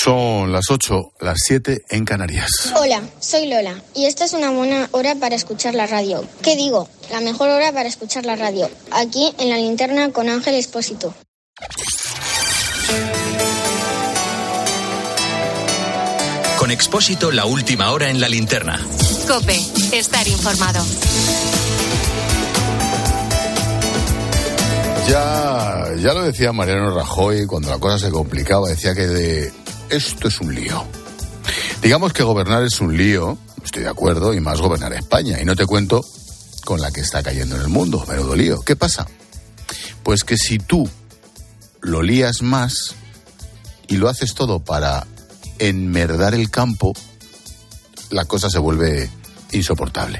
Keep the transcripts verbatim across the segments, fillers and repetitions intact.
Son las ocho, las siete en Canarias. Hola, soy Lola y esta es una buena hora para escuchar la radio. ¿Qué digo? La mejor hora para escuchar la radio. Aquí en La Linterna con Ángel Expósito. Con Expósito, la última hora en La Linterna. COPE, estar informado. Ya, ya lo decía Mariano Rajoy cuando la cosa se complicaba, decía que de, esto es un lío. Digamos que gobernar es un lío, estoy de acuerdo, y más gobernar España. Y no te cuento con la que está cayendo en el mundo, menudo lío. ¿Qué pasa? Pues que si tú lo lías más y lo haces todo para enmerdar el campo, la cosa se vuelve insoportable.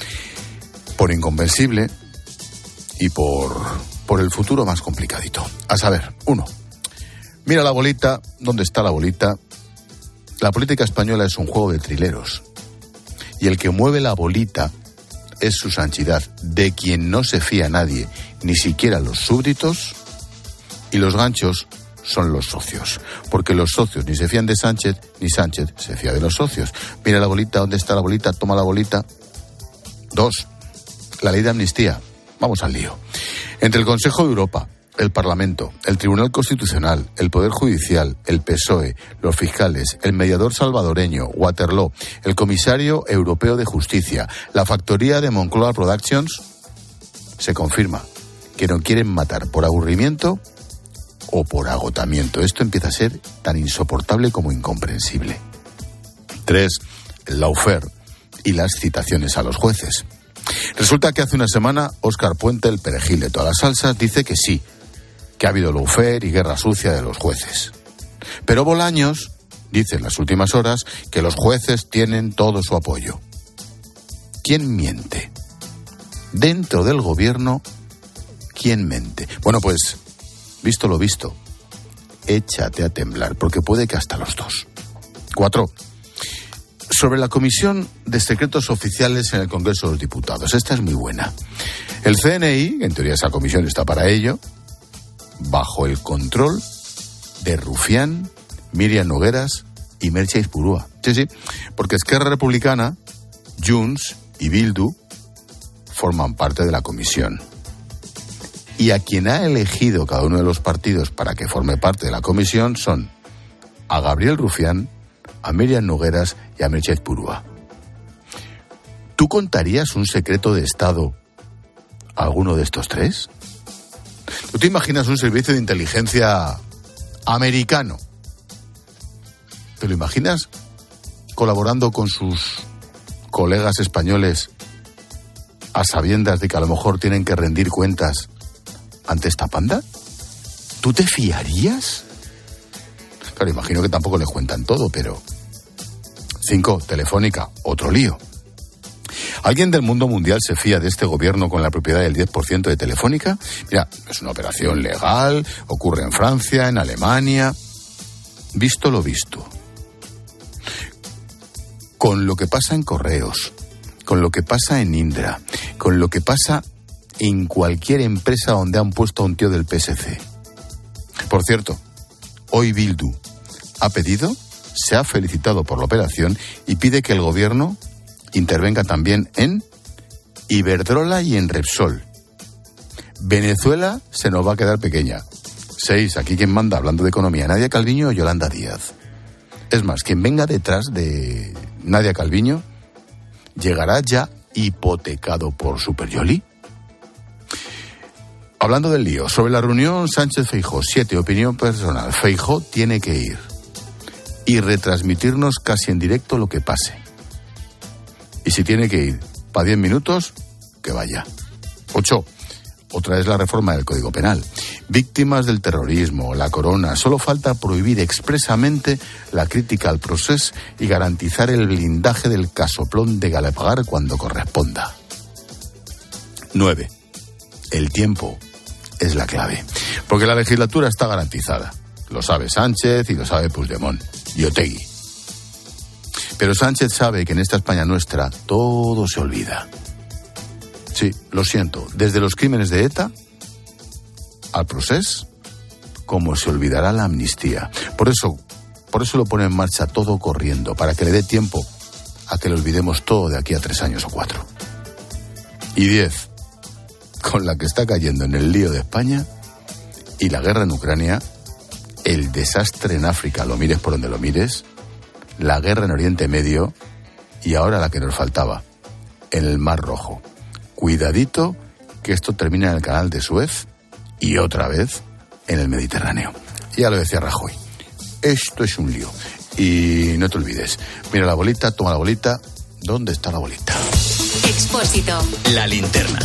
Por inconvencible y por, por el futuro más complicadito. A saber, uno, mira la bolita, ¿dónde está la bolita? La política española es un juego de trileros. Y el que mueve la bolita es su santidad, de quien no se fía nadie, ni siquiera los súbditos, y los ganchos son los socios, porque los socios ni se fían de Sánchez, ni Sánchez se fía de los socios. Mira la bolita, ¿dónde está la bolita? Toma la bolita. Dos, la ley de amnistía. Vamos al lío. Entre el Consejo de Europa, el Parlamento, el Tribunal Constitucional, el Poder Judicial, el P S O E, los fiscales, el mediador salvadoreño, Waterloo, el Comisario Europeo de Justicia, la factoría de Moncloa Productions, se confirma que no quieren matar por aburrimiento o por agotamiento. Esto empieza a ser tan insoportable como incomprensible. Tres, el lawfare y las citaciones a los jueces. Resulta que hace una semana Óscar Puente, el perejil de todas las salsas, dice que sí, que ha habido lawfare y guerra sucia de los jueces. Pero Bolaños dice en las últimas horas que los jueces tienen todo su apoyo. ¿Quién miente? Dentro del gobierno, ¿quién miente? Bueno, pues visto lo visto, échate a temblar, porque puede que hasta los dos. Cuatro. Sobre la Comisión de Secretos Oficiales en el Congreso de los Diputados. Esta es muy buena. El C N I, en teoría esa comisión está para ello, bajo el control de Rufián, Míriam Nogueras y Merche Izpurúa. Sí, sí, porque Esquerra Republicana, Junts y Bildu forman parte de la comisión. Y a quien ha elegido cada uno de los partidos para que forme parte de la comisión son a Gabriel Rufián, a Míriam Nogueras y a Merche Izpurúa. ¿Tú contarías un secreto de Estado a alguno de estos tres? ¿Tú te imaginas un servicio de inteligencia americano? ¿Te lo imaginas colaborando con sus colegas españoles a sabiendas de que a lo mejor tienen que rendir cuentas ante esta panda? ¿Tú te fiarías? Claro, imagino que tampoco les cuentan todo, pero... Cinco, Telefónica, otro lío. ¿Alguien del mundo mundial se fía de este gobierno con la propiedad del diez por ciento de Telefónica? Mira, es una operación legal, ocurre en Francia, en Alemania... Visto lo visto. Con lo que pasa en Correos, con lo que pasa en Indra, con lo que pasa en cualquier empresa donde han puesto a un tío del P S C. Por cierto, hoy Bildu ha pedido, se ha felicitado por la operación y pide que el gobierno intervenga también en Iberdrola y en Repsol. Venezuela se nos va a quedar pequeña. Seis, aquí quien manda, hablando de economía, Nadia Calviño o Yolanda Díaz. Es más, quien venga detrás de Nadia Calviño llegará ya hipotecado por Superyoli. Hablando del lío, sobre la reunión Sánchez-Feijóo, siete, opinión personal. Feijóo tiene que ir y retransmitirnos casi en directo lo que pase. Y si tiene que ir para diez minutos, que vaya. Ocho, otra es la reforma del Código Penal. Víctimas del terrorismo, la corona, solo falta prohibir expresamente la crítica al procés y garantizar el blindaje del casoplón de Galapagar cuando corresponda. Nueve, el tiempo es la clave, porque la legislatura está garantizada. Lo sabe Sánchez y lo sabe Puigdemont y Otegi. Pero Sánchez sabe que en esta España nuestra todo se olvida. Sí, lo siento, desde los crímenes de ETA al procés, como se olvidará la amnistía. Por eso, Por eso lo pone en marcha todo corriendo, para que le dé tiempo a que lo olvidemos todo de aquí a tres años o cuatro. Y diez, con la que está cayendo en el lío de España y la guerra en Ucrania, el desastre en África, lo mires por donde lo mires, la guerra en Oriente Medio y ahora la que nos faltaba, en el Mar Rojo. Cuidadito que esto termina en el canal de Suez y otra vez en el Mediterráneo. Ya lo decía Rajoy, esto es un lío. Y no te olvides, mira la bolita, toma la bolita. ¿Dónde está la bolita? Expósito. La linterna.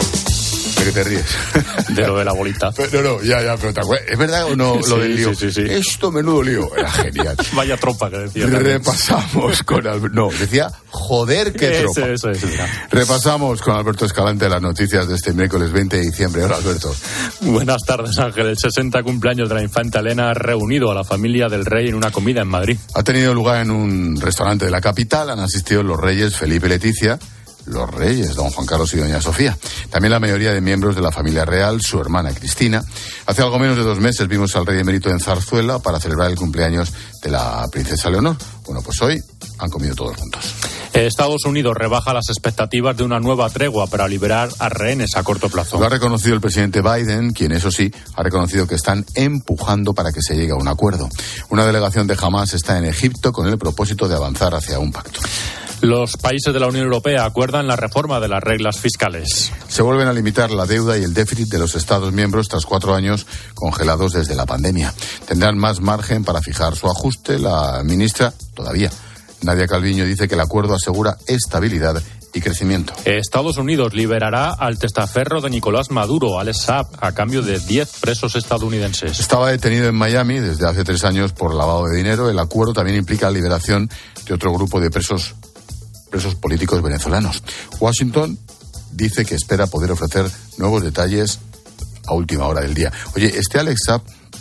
¿De qué te ríes? De lo de la bolita. Pero, no, no, ya, ya, pero te acuerdas. ¿Es verdad o no lo Sí, del lío? sí, sí, sí. Esto menudo lío. Era genial. Vaya tropa que decía. Repasamos con Alberto. No, decía, joder, qué Eso, tropa. eso es, mira. Repasamos con Alberto Escalante las noticias de este miércoles veinte de diciembre. Hola, Alberto. Buenas tardes, Ángel. El sesenta cumpleaños de la infanta Elena ha reunido a la familia del rey en una comida en Madrid. Ha tenido lugar en un restaurante de la capital. Han asistido los reyes Felipe y Leticia, los reyes don Juan Carlos y doña Sofía. También la mayoría de miembros de la familia real, su hermana Cristina. Hace algo menos de dos meses vimos al rey emérito en Zarzuela para celebrar el cumpleaños de la princesa Leonor. Bueno, pues hoy han comido todos juntos. Estados Unidos rebaja las expectativas de una nueva tregua para liberar a rehenes a corto plazo. Lo ha reconocido el presidente Biden, quien, eso sí, ha reconocido que están empujando para que se llegue a un acuerdo. Una delegación de Hamás está en Egipto con el propósito de avanzar hacia un pacto. Los países de la Unión Europea acuerdan la reforma de las reglas fiscales. Se vuelven a limitar la deuda y el déficit de los Estados miembros tras cuatro años congelados desde la pandemia. Tendrán más margen para fijar su ajuste. La ministra, todavía, Nadia Calviño, dice que el acuerdo asegura estabilidad y crecimiento. Estados Unidos liberará al testaferro de Nicolás Maduro, Alex Saab, a cambio de diez presos estadounidenses. Estaba detenido en Miami desde hace tres años por lavado de dinero. El acuerdo también implica la liberación de otro grupo de presos presos políticos venezolanos. Washington dice que espera poder ofrecer nuevos detalles a última hora del día. Oye, este Alex Saab,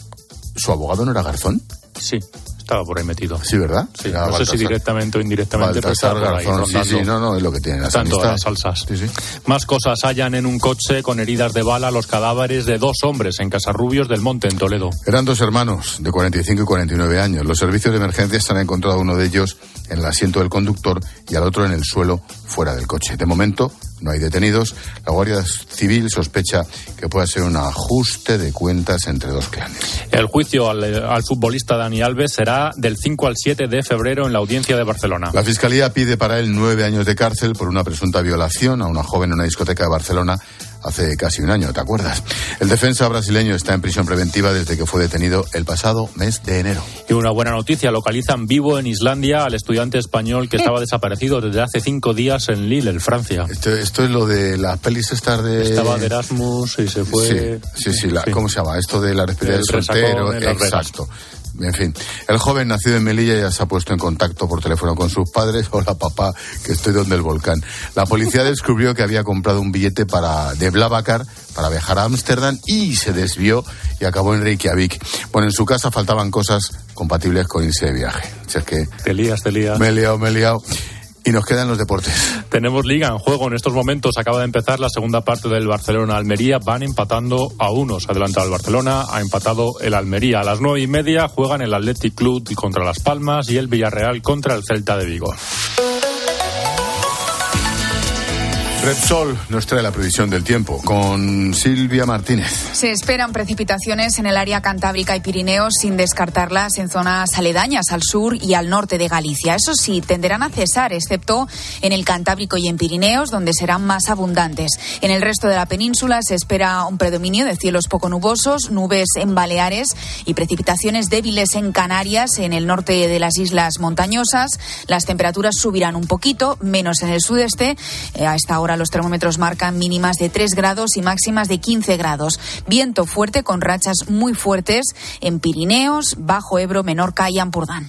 ¿su abogado no era Garzón? Sí, estaba por ahí metido. Sí, ¿verdad? Sí, Era no Baltasar, sé si directamente o indirectamente, pero Baltasar estaba por ahí Garzón, sí, rondando. sí, no, no, es lo que tienen las Tanto amistades. las salsas. Sí, sí. Más cosas. Hallan en un coche con heridas de bala los cadáveres de dos hombres en Casarrubios del Monte, en Toledo. Eran dos hermanos de cuarenta y cinco y cuarenta y nueve años. Los servicios de emergencias han encontrado a uno de ellos en el asiento del conductor y al otro en el suelo fuera del coche. De momento no hay detenidos. La Guardia Civil sospecha que pueda ser un ajuste de cuentas entre dos clanes. El juicio al, al futbolista Dani Alves será del cinco al siete de febrero en la audiencia de Barcelona. La Fiscalía pide para él nueve años de cárcel por una presunta violación a una joven en una discoteca de Barcelona hace casi un año, ¿te acuerdas? El defensa brasileño está en prisión preventiva desde que fue detenido el pasado mes de enero. Y una buena noticia, localizan vivo en Islandia al estudiante español que estaba desaparecido desde hace cinco días en Lille, en Francia. Esto, esto es lo de las pelis estas de... Estaba de Erasmus y se fue... Sí, sí, sí, la, sí. ¿Cómo se llama? Esto de la despedida del soltero. Exacto. En fin, el joven nacido en Melilla ya se ha puesto en contacto por teléfono con sus padres. Hola papá, que estoy donde el volcán. La policía descubrió que había comprado un billete para de BlaBlaCar para viajar a Ámsterdam y se desvió y acabó en Reykjavik. Bueno, en su casa faltaban cosas compatibles con irse de viaje. O sea, es que te lías, te lías. Me he liado, me he liado. Y nos quedan los deportes. Tenemos liga en juego en estos momentos. Acaba de empezar la segunda parte del Barcelona-Almería. Van empatando a unos. Adelanta el Barcelona, ha empatado el Almería. A las nueve y media juegan el Athletic Club contra Las Palmas y el Villarreal contra el Celta de Vigo. Repsol nos trae la previsión del tiempo con Silvia Martínez. Se esperan precipitaciones en el área cantábrica y Pirineos, sin descartarlas en zonas aledañas al sur y al norte de Galicia. Eso sí, tenderán a cesar, excepto en el Cantábrico y en Pirineos, donde serán más abundantes. En el resto de la península se espera un predominio de cielos poco nubosos, nubes en Baleares y precipitaciones débiles en Canarias, en el norte de las islas montañosas. Las temperaturas subirán un poquito, menos en el sudeste. Eh, a esta hora los termómetros marcan mínimas de tres grados y máximas de quince grados. Viento fuerte con rachas muy fuertes en Pirineos, Bajo Ebro, Menorca y Ampurdán.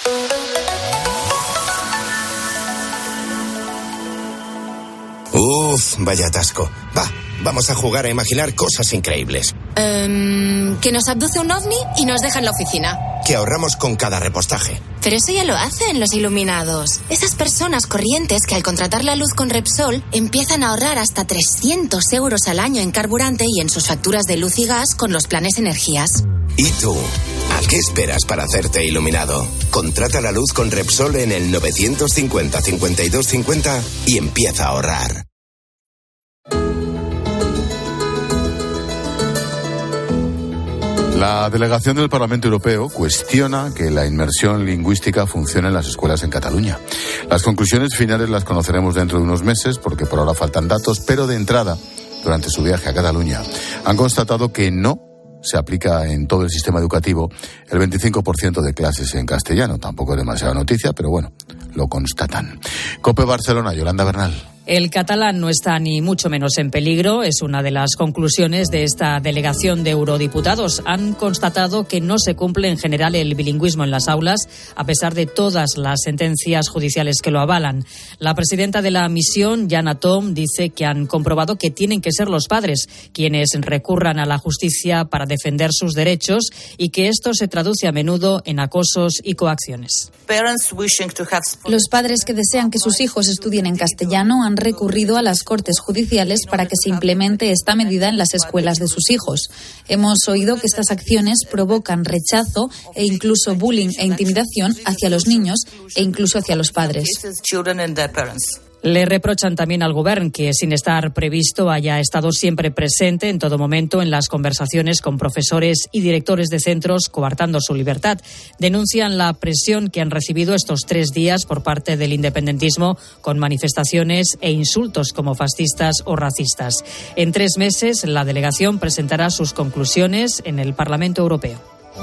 Uf, vaya atasco. Va, vamos a jugar a imaginar cosas increíbles. Um, que nos abduce un ovni y nos deja en la oficina. Que ahorramos con cada repostaje. Pero eso ya lo hacen los iluminados. Esas personas corrientes que al contratar la luz con Repsol empiezan a ahorrar hasta trescientos euros al año en carburante y en sus facturas de luz y gas con los planes energías. ¿Y tú? ¿A qué esperas para hacerte iluminado? Contrata la luz con Repsol en el novecientos cincuenta, cincuenta y dos cincuenta y empieza a ahorrar. La delegación del Parlamento Europeo cuestiona que la inmersión lingüística funcione en las escuelas en Cataluña. Las conclusiones finales las conoceremos dentro de unos meses porque por ahora faltan datos, pero de entrada, durante su viaje a Cataluña, han constatado que no se aplica en todo el sistema educativo el veinticinco por ciento de clases en castellano. Tampoco es demasiada noticia, pero bueno, lo constatan. COPE Barcelona, Yolanda Bernal. El catalán no está ni mucho menos en peligro, es una de las conclusiones de esta delegación de eurodiputados. Han constatado que no se cumple en general el bilingüismo en las aulas, a pesar de todas las sentencias judiciales que lo avalan. La presidenta de la misión, Yana Tom, dice que han comprobado que tienen que ser los padres quienes recurran a la justicia para defender sus derechos y que esto se traduce a menudo en acosos y coacciones. Los padres que desean que sus hijos estudien en castellano han recurrido a las Cortes Judiciales para que se implemente esta medida en las escuelas de sus hijos. Hemos oído que estas acciones provocan rechazo e incluso bullying e intimidación hacia los niños e incluso hacia los padres. Le reprochan también al Govern que, sin estar previsto, haya estado siempre presente en todo momento en las conversaciones con profesores y directores de centros, coartando su libertad. Denuncian la presión que han recibido estos tres días por parte del independentismo, con manifestaciones e insultos como fascistas o racistas. En tres meses, la delegación presentará sus conclusiones en el Parlamento Europeo.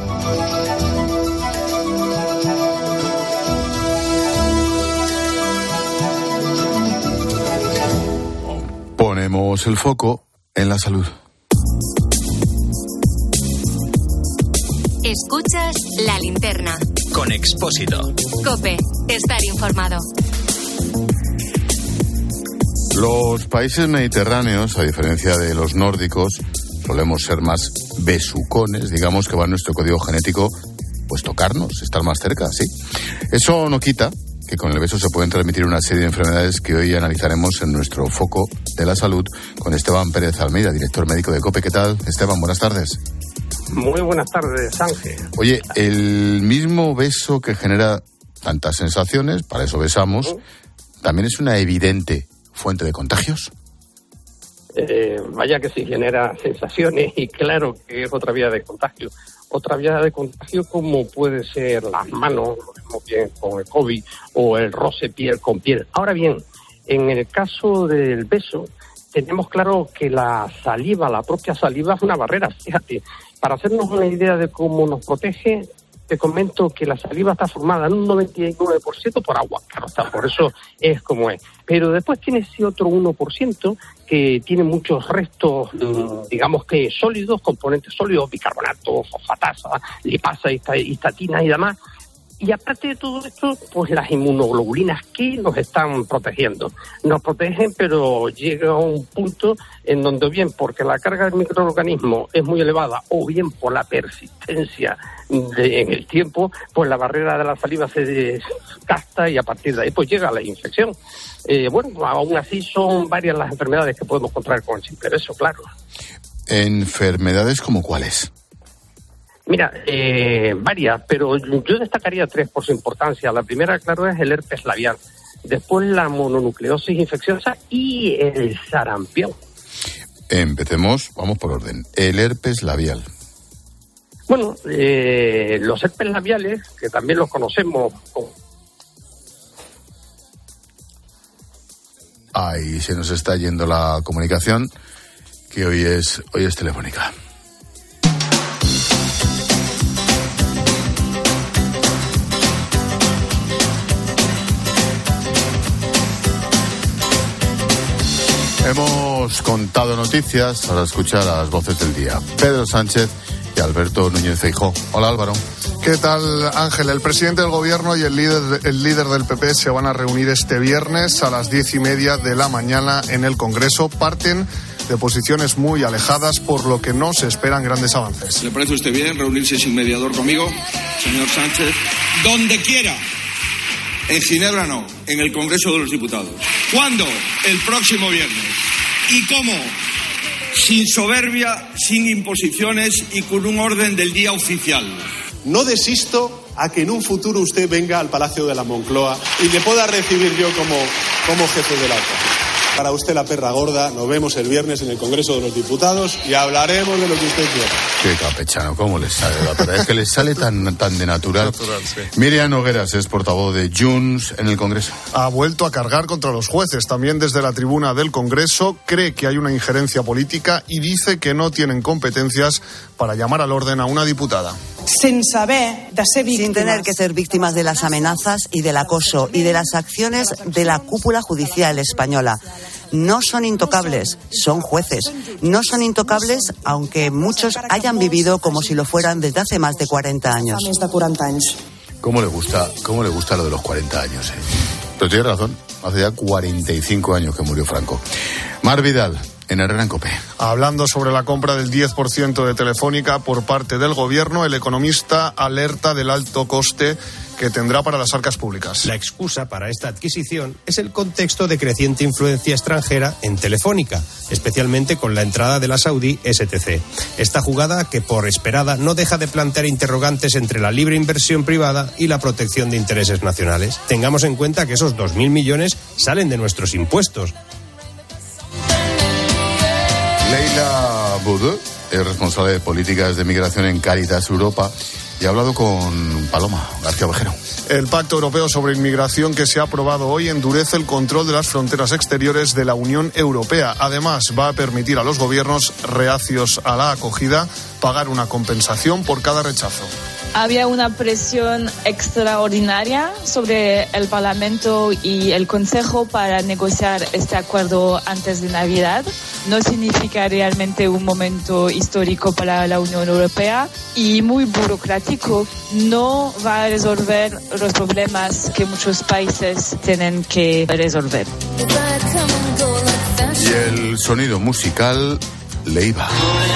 Ponemos el foco en la salud. Escuchas La Linterna. Con Expósito. COPE. Estar informado. Los países mediterráneos, a diferencia de los nórdicos, solemos ser más besucones, digamos que va en nuestro código genético, pues tocarnos, estar más cerca, sí. Eso no quita que con el beso se pueden transmitir una serie de enfermedades que hoy analizaremos en nuestro foco de la salud con Esteban Pérez Almeida, director médico de COPE. ¿Qué tal, Esteban? Buenas tardes. Muy buenas tardes, Ángel. Oye, el mismo beso que genera tantas sensaciones, para eso besamos, ¿Mm? ¿también es una evidente fuente de contagios? Eh, vaya que sí genera sensaciones y claro que es otra vía de contagio. Otra vía de contagio como puede ser las manos, lo mismo bien con el COVID, o el roce piel con piel. Ahora bien, en el caso del beso, tenemos claro que la saliva, la propia saliva es una barrera. Fíjate, para hacernos una idea de cómo nos protege, te comento que la saliva está formada en un noventa y nueve por ciento por agua, claro está, por eso es como es. Pero después tiene ese otro uno por ciento que tiene muchos restos, digamos que sólidos, componentes sólidos, bicarbonato, fosfatasa, lipasa, histatina y demás. Y aparte de todo esto, pues las inmunoglobulinas que nos están protegiendo. Nos protegen, pero llega a un punto en donde bien porque la carga del microorganismo es muy elevada o bien por la persistencia de, en el tiempo, pues la barrera de la saliva se desgasta y a partir de ahí pues llega la infección. Eh, bueno, aún así son varias las enfermedades que podemos contraer con el simple beso, claro. ¿Enfermedades como cuáles? Mira, eh, varias, pero yo destacaría tres por su importancia. La primera, claro, es el herpes labial. Después la mononucleosis infecciosa y el sarampión. Empecemos, vamos por orden. El herpes labial. Bueno, eh, los herpes labiales, que también los conocemos como... Ahí se nos está yendo la comunicación, que hoy es, hoy es telefónica. Hemos contado noticias, ahora escuchar las voces del día. Pedro Sánchez y Alberto Núñez Feijóo. Hola, Álvaro. ¿Qué tal, Ángel? El presidente del Gobierno y el líder, el líder del P P se van a reunir este viernes a las diez y media de la mañana en el Congreso. Parten de posiciones muy alejadas, por lo que no se esperan grandes avances. ¿Le parece a usted bien reunirse sin mediador conmigo, señor Sánchez? Donde quiera. En Ginebra no, en el Congreso de los Diputados. ¿Cuándo? El próximo viernes. ¿Y cómo? Sin soberbia, sin imposiciones y con un orden del día oficial. no desisto a que en un futuro usted venga al Palacio de la Moncloa y le pueda recibir yo como, como jefe de la oposición. Para usted la perra gorda, nos vemos el viernes en el Congreso de los Diputados y hablaremos de lo que usted quiera. Qué campechano, ¿cómo les sale la perra? Es que les sale tan, tan de natural. natural sí. Miriam Nogueras es portavoz de Junts en el Congreso. Ha vuelto a cargar contra los jueces. También desde la tribuna del Congreso cree que hay una injerencia política y dice que no tienen competencias para llamar al orden a una diputada. Sin saber de ser víctimas. Sin tener que ser víctimas de las amenazas y del acoso y de las acciones de la cúpula judicial española. No son intocables, son jueces. No son intocables, aunque muchos hayan vivido como si lo fueran desde hace más de cuarenta años. Más de cuarenta años. ¿Cómo le gusta, cómo le gusta lo de los cuarenta años? Eh? Pero tiene razón, hace ya cuarenta y cinco años que murió Franco. Mar Vidal, en Herrera en COPE. Hablando sobre la compra del diez por ciento de Telefónica por parte del Gobierno, el economista alerta del alto coste que tendrá para las arcas públicas. La excusa para esta adquisición es el contexto de creciente influencia extranjera en Telefónica, especialmente con la entrada de la saudí S T C. Esta jugada, que por esperada no deja de plantear interrogantes entre la libre inversión privada y la protección de intereses nacionales. Tengamos en cuenta que esos dos mil millones salen de nuestros impuestos. Leila Boudou es responsable de políticas de migración en Cáritas Europa y ha hablado con Paloma García Ovejero. El Pacto Europeo sobre Inmigración que se ha aprobado hoy endurece el control de las fronteras exteriores de la Unión Europea. Además, va a permitir a los gobiernos reacios a la acogida pagar una compensación por cada rechazo. Había una presión extraordinaria sobre el Parlamento y el Consejo para negociar este acuerdo antes de Navidad. No significa realmente un momento histórico para la Unión Europea y muy burocrático. No va a resolver los problemas que muchos países tienen que resolver. Y el sonido musical Leiva.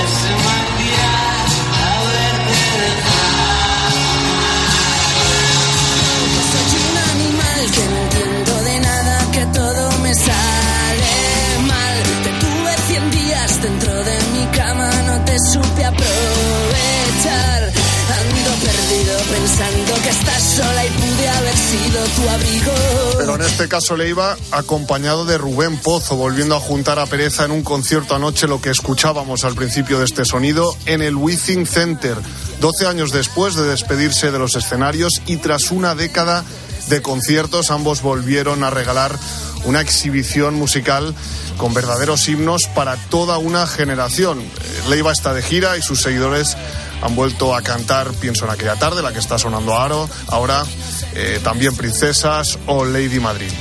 Dentro de mi cama no te supe aprovechar. Ando perdido pensando que estás sola y pude haber sido tu abrigo. Pero en este caso Leiva acompañado de Rubén Pozo, volviendo a juntar a Pereza en un concierto anoche, lo que escuchábamos al principio de este sonido, en el Withing Center. doce años después de despedirse de los escenarios y tras una década de conciertos, ambos volvieron a regalar una exhibición musical con verdaderos himnos para toda una generación. Leiva está de gira y sus seguidores han vuelto a cantar Pienso en aquella tarde, la que está sonando Aro, ahora eh, también Princesas o Lady Madrid.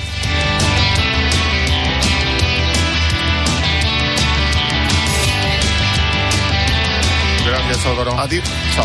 Gracias, Álvaro. A ti. Chao.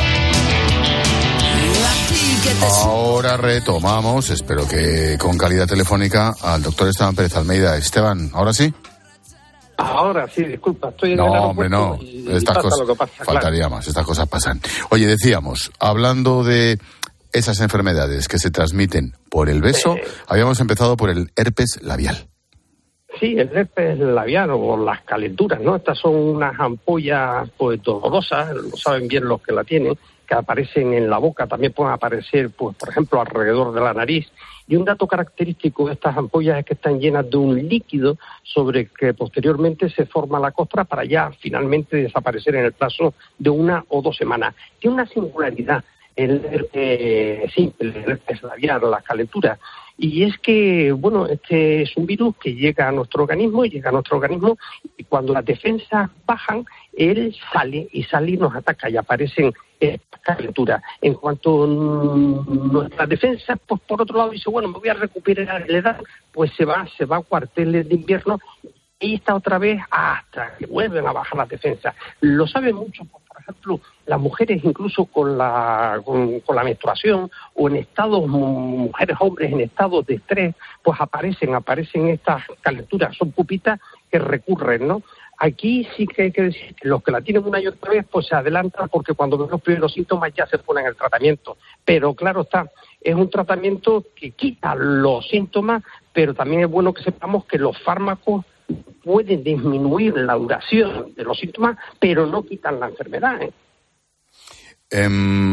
Ahora retomamos, espero que con calidad telefónica, al doctor Esteban Pérez Almeida. Esteban, ¿ahora sí? Ahora sí, disculpa, estoy en no, el aeropuerto. Hombre, no, y, estas y cosas, lo que pasa, faltaría claro. más, estas cosas pasan. Oye, decíamos, hablando de esas enfermedades que se transmiten por el beso, eh, habíamos empezado por el herpes labial. Sí, el herpes labial o las calenturas, ¿no? Estas son unas ampollas pues dolorosas, lo saben bien los que la tienen, que aparecen en la boca, también pueden aparecer, pues, por ejemplo, alrededor de la nariz. Y un dato característico de estas ampollas es que están llenas de un líquido sobre que posteriormente se forma la costra para ya finalmente desaparecer en el plazo de una o dos semanas. Tiene una singularidad el herpes simple, el herpes labial, las calenturas. Y es que, bueno, este es un virus que llega a nuestro organismo y llega a nuestro organismo y cuando las defensas bajan, él sale y sale y nos ataca y aparecen estas calenturas. En cuanto nuestra defensa, pues por otro lado dice, bueno, me voy a recuperar la edad, pues se va, se va a cuarteles de invierno y está otra vez hasta que vuelven a bajar las defensas. Lo saben mucho, por ejemplo, las mujeres incluso con la con, con la menstruación o en estados, mujeres, hombres en estados de estrés, pues aparecen, aparecen estas calenturas, son pupitas que recurren, ¿no? Aquí sí que hay que decir que los que la tienen una y otra vez, pues se adelantan porque cuando ven los primeros síntomas ya se ponen el tratamiento. Pero claro está, es un tratamiento que quita los síntomas, pero también es bueno que sepamos que los fármacos pueden disminuir la duración de los síntomas, pero no quitan la enfermedad, ¿eh? Um,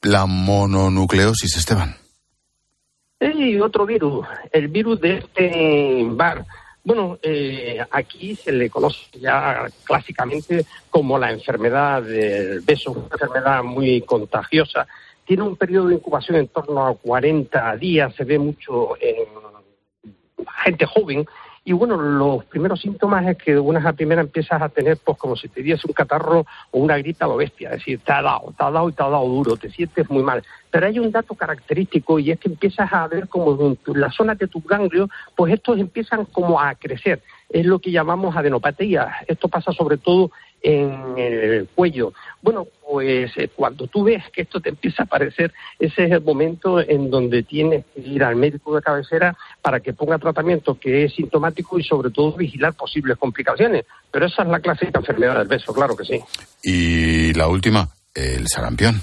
la mononucleosis, Esteban? Sí, otro virus, el virus de este bar. Bueno, eh, aquí se le conoce ya clásicamente como la enfermedad del beso, una enfermedad muy contagiosa. Tiene un periodo de incubación en torno a cuarenta días, se ve mucho en gente joven. Y bueno, los primeros síntomas es que de buenas a primeras empiezas a tener pues como si te diese un catarro o una grita a lo bestia, es decir, te ha dado, te ha dado y te ha dado duro, te sientes muy mal. Pero hay un dato característico y es que empiezas a ver como en la zona de tus ganglios, pues estos empiezan como a crecer. Es lo que llamamos adenopatía. Esto pasa sobre todo en el cuello. Bueno, pues eh, cuando tú ves que esto te empieza a aparecer, ese es el momento en donde tienes que ir al médico de cabecera para que ponga tratamiento que es sintomático y sobre todo vigilar posibles complicaciones. Pero esa es la clásica enfermedad del beso, claro que sí. Y la última, el sarampión.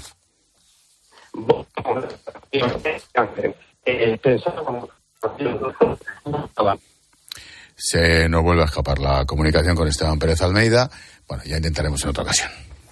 Eh, Se nos vuelve a escapar la comunicación con Esteban Pérez Almeida. Bueno, ya intentaremos en otra ocasión.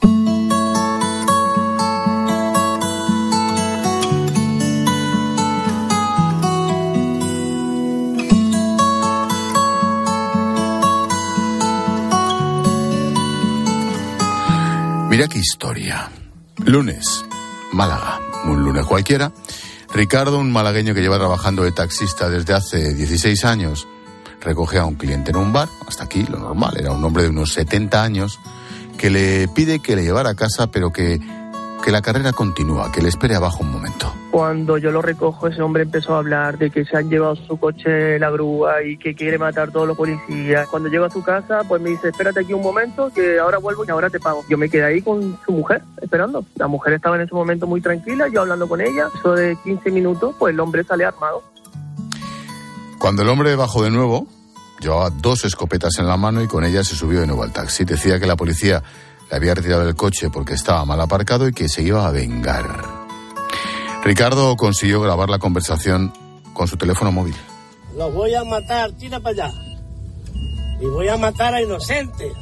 Mira qué historia. Lunes, Málaga, un lunes cualquiera. Ricardo, un malagueño que lleva trabajando de taxista desde hace dieciséis años, recoge a un cliente en un bar, hasta aquí lo normal, era un hombre de unos setenta años, que le pide que le llevara a casa, pero que, que la carrera continúa, que le espere abajo un momento. Cuando yo lo recojo, ese hombre empezó a hablar de que se han llevado su coche la grúa y que quiere matar a todos los policías. Cuando llego a su casa, pues me dice, espérate aquí un momento, que ahora vuelvo y ahora te pago. Yo me quedé ahí con su mujer, esperando. La mujer estaba en ese momento muy tranquila, yo hablando con ella. Eso de quince minutos, pues el hombre sale armado. Cuando el hombre bajó de nuevo, llevaba dos escopetas en la mano y con ellas se subió de nuevo al taxi. Decía que la policía le había retirado el coche porque estaba mal aparcado y que se iba a vengar. Ricardo consiguió grabar la conversación con su teléfono móvil. Los voy a matar, tira para allá. Y voy a matar a inocentes.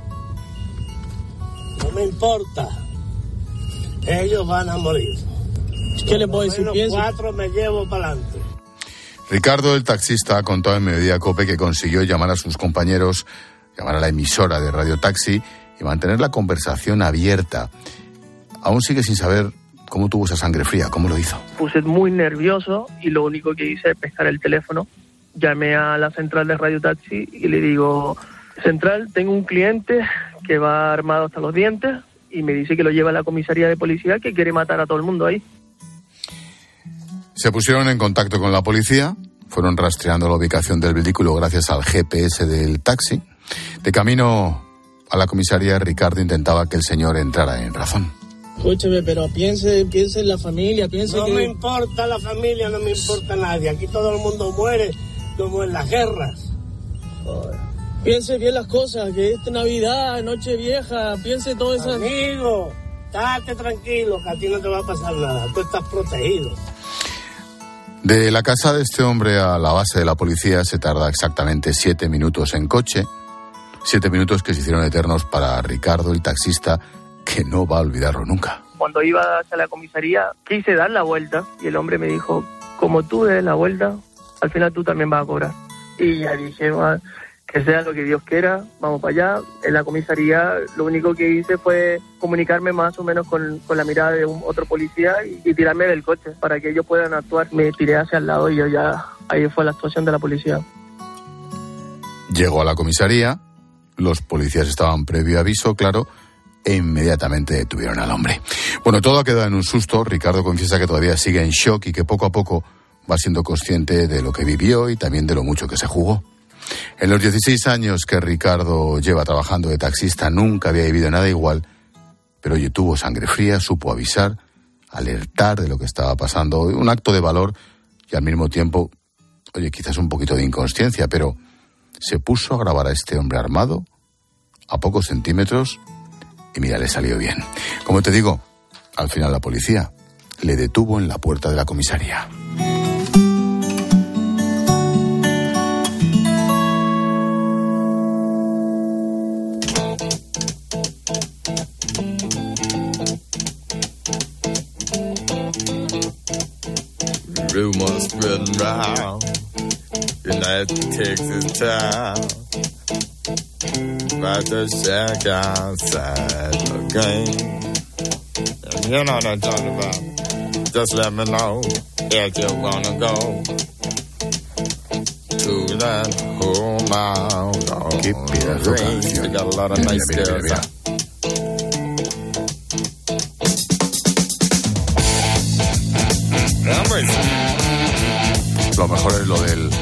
No me importa. Ellos van a morir. ¿Qué le puedo decir? Los cuatro me llevo para adelante. Ricardo, el taxista, ha contado en Mediodía Cope que consiguió llamar a sus compañeros, llamar a la emisora de Radio Taxi y mantener la conversación abierta. Aún sigue sin saber cómo tuvo esa sangre fría, cómo lo hizo. Puse muy nervioso y lo único que hice es pescar el teléfono. Llamé a la central de Radio Taxi y le digo, central, tengo un cliente que va armado hasta los dientes y me dice que lo lleva a la comisaría de policía, que quiere matar a todo el mundo ahí. Se pusieron en contacto con la policía, fueron rastreando la ubicación del vehículo gracias al G P S del taxi. De camino a la comisaría, Ricardo intentaba que el señor entrara en razón. Escúcheme, pero piense, piense en la familia, piense no que... No me importa la familia, no me importa nadie. Aquí todo el mundo muere como en las guerras. Joder. Piense bien las cosas, que esta Navidad, Nochevieja, piense todo eso. Amigo, estate tranquilo, que a ti no te va a pasar nada. Tú estás protegido. De la casa de este hombre a la base de la policía se tarda exactamente siete minutos en coche. Siete minutos que se hicieron eternos para Ricardo, el taxista, que no va a olvidarlo nunca. Cuando iba hacia la comisaría, quise dar la vuelta y el hombre me dijo, como tú des la vuelta, al final tú también vas a cobrar. Y ya dije, que sea lo que Dios quiera, vamos para allá. En la comisaría lo único que hice fue comunicarme más o menos con, con la mirada de un otro policía y, y tirarme del coche para que ellos puedan actuar. Me tiré hacia el lado y yo ya, ahí fue la actuación de la policía. Llegó a la comisaría, los policías estaban previo aviso, claro, e inmediatamente detuvieron al hombre. Bueno, todo ha quedado en un susto. Ricardo confiesa que todavía sigue en shock y que poco a poco va siendo consciente de lo que vivió y también de lo mucho que se jugó. En los dieciséis años que Ricardo lleva trabajando de taxista nunca había vivido nada igual, pero oye, tuvo sangre fría, supo avisar, alertar de lo que estaba pasando, un acto de valor y al mismo tiempo, oye, quizás un poquito de inconsciencia, pero se puso a grabar a este hombre armado a pocos centímetros y mira, le salió bien. Como te digo, al final la policía le detuvo en la puerta de la comisaría. too much spreading round. You know, it takes its time. About to shack outside the game. And you know what I'm talking about. Just let me know if you wanna go to that home out on the range. You got a lot of nice girls out. Lo mejor es lo del...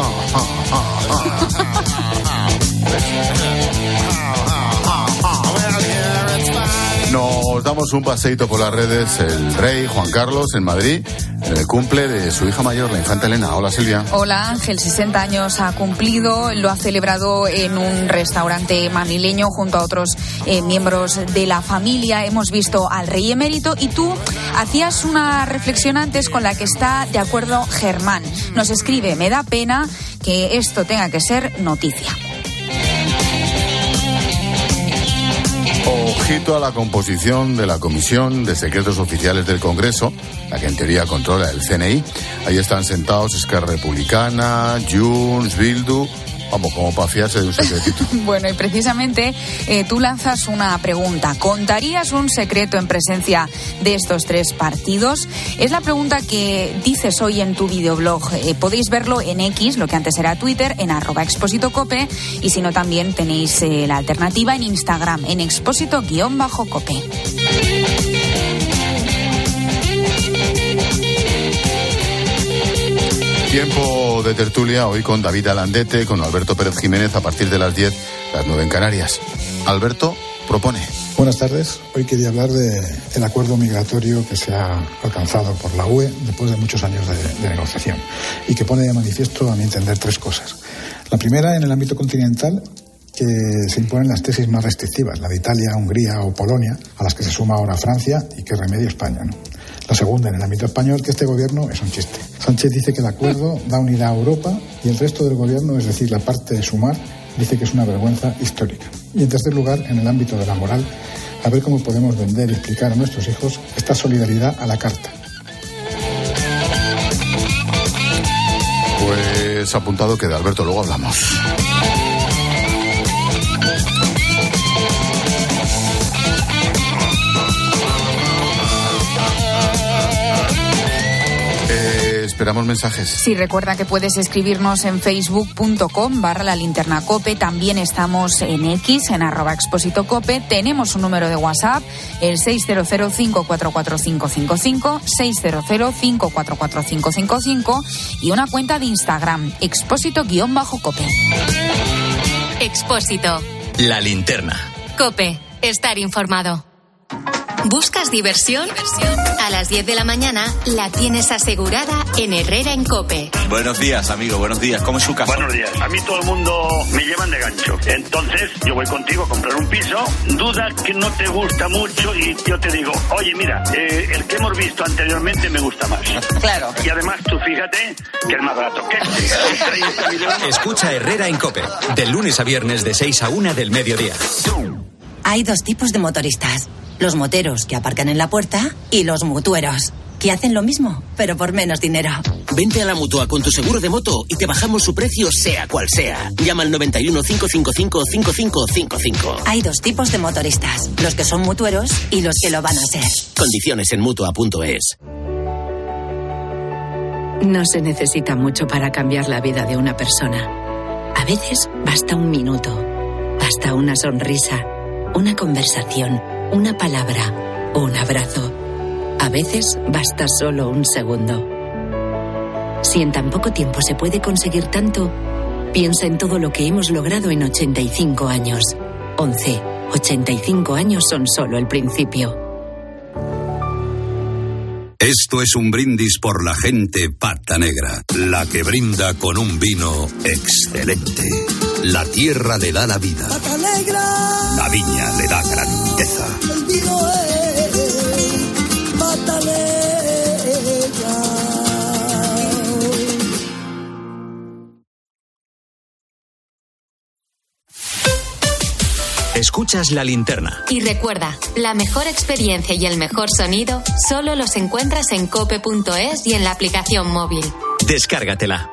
Nos damos un paseíto por las redes. El rey Juan Carlos en Madrid, en el cumple de su hija mayor, la infanta Elena. Hola, Silvia. Hola, Ángel. sesenta años ha cumplido. Lo ha celebrado en un restaurante madrileño junto a otros eh, miembros de la familia. Hemos visto al rey emérito y tú hacías una reflexión antes con la que está de acuerdo Germán. Nos escribe: me da pena que esto tenga que ser noticia. Ojito a la composición de la Comisión de Secretos Oficiales del Congreso, la que en teoría controla el C N I. Ahí están sentados Esquerra Republicana, Junts, Bildu... Vamos, como para fiarse de un secretito. Bueno, y precisamente eh, tú lanzas una pregunta. ¿Contarías un secreto en presencia de estos tres partidos? Es la pregunta que dices hoy en tu videoblog. Eh, podéis verlo en X, lo que antes era Twitter, en arroba expósito-cope, y si no también tenéis eh, la alternativa en Instagram, en expósito-cope. Tiempo de tertulia hoy con David Alandete, con Alberto Pérez Jiménez a partir de las diez, las nueve en Canarias. Alberto propone. Buenas tardes. Hoy quería hablar del acuerdo migratorio que se ha alcanzado por la U E después de muchos años de, de negociación y que pone de manifiesto, a mi entender, tres cosas. La primera, en el ámbito continental, que se imponen las tesis más restrictivas, la de Italia, Hungría o Polonia, a las que se suma ahora Francia y que remedio España, ¿no? La segunda, en el ámbito español, que este gobierno es un chiste. Sánchez dice que el acuerdo da unidad a Europa y el resto del gobierno, es decir, la parte de Sumar, dice que es una vergüenza histórica. Y en tercer lugar, en el ámbito de la moral, a ver cómo podemos vender y explicar a nuestros hijos esta solidaridad a la carta. Pues apuntado queda, Alberto, luego hablamos. Esperamos mensajes. Sí, recuerda que puedes escribirnos en facebook.com barra la linterna cope. También estamos en X, en arroba expósito cope. Tenemos un número de WhatsApp, el seis cero cero, cinco cuatro cuatro, cinco cinco cinco, seis cero cero, cinco cuatro cuatro, cinco cinco cinco y una cuenta de Instagram, expósito-cope. Expósito. La linterna. Cope. Estar informado. ¿Buscas diversión? ¿Diversión? A las diez de la mañana la tienes asegurada en Herrera en Cope. Buenos días, amigo, buenos días. ¿Cómo es su casa? Buenos días. A mí todo el mundo me llevan de gancho. Entonces yo voy contigo a comprar un piso, duda que no te gusta mucho y yo te digo, oye, mira, eh, el que hemos visto anteriormente me gusta más. Claro. Y además tú fíjate que es más barato que este. Escucha Herrera en Cope, de lunes a viernes de seis a una del mediodía. Hay dos tipos de motoristas. Los moteros, que aparcan en la puerta, y los mutueros, que hacen lo mismo, pero por menos dinero. Vente a la Mutua con tu seguro de moto y te bajamos su precio sea cual sea. Llama al noventa y uno, cinco cinco cinco, cinco cinco cinco cinco. Hay dos tipos de motoristas, los que son mutueros y los que lo van a ser. Condiciones en Mutua punto es. No se necesita mucho para cambiar la vida de una persona. A veces basta un minuto, basta una sonrisa, una conversación, una palabra, un abrazo. A veces basta solo un segundo. Si en tan poco tiempo se puede conseguir tanto, piensa en todo lo que hemos logrado en ochenta y cinco años. once. ochenta y cinco años son solo el principio. Esto es un brindis por la gente pata negra, la que brinda con un vino excelente. La tierra le da la vida. Pata negra. La viña le da grandeza. El vino es pata negra. Escuchas La Linterna. Y recuerda, la mejor experiencia y el mejor sonido solo los encuentras en cope punto es y en la aplicación móvil. Descárgatela.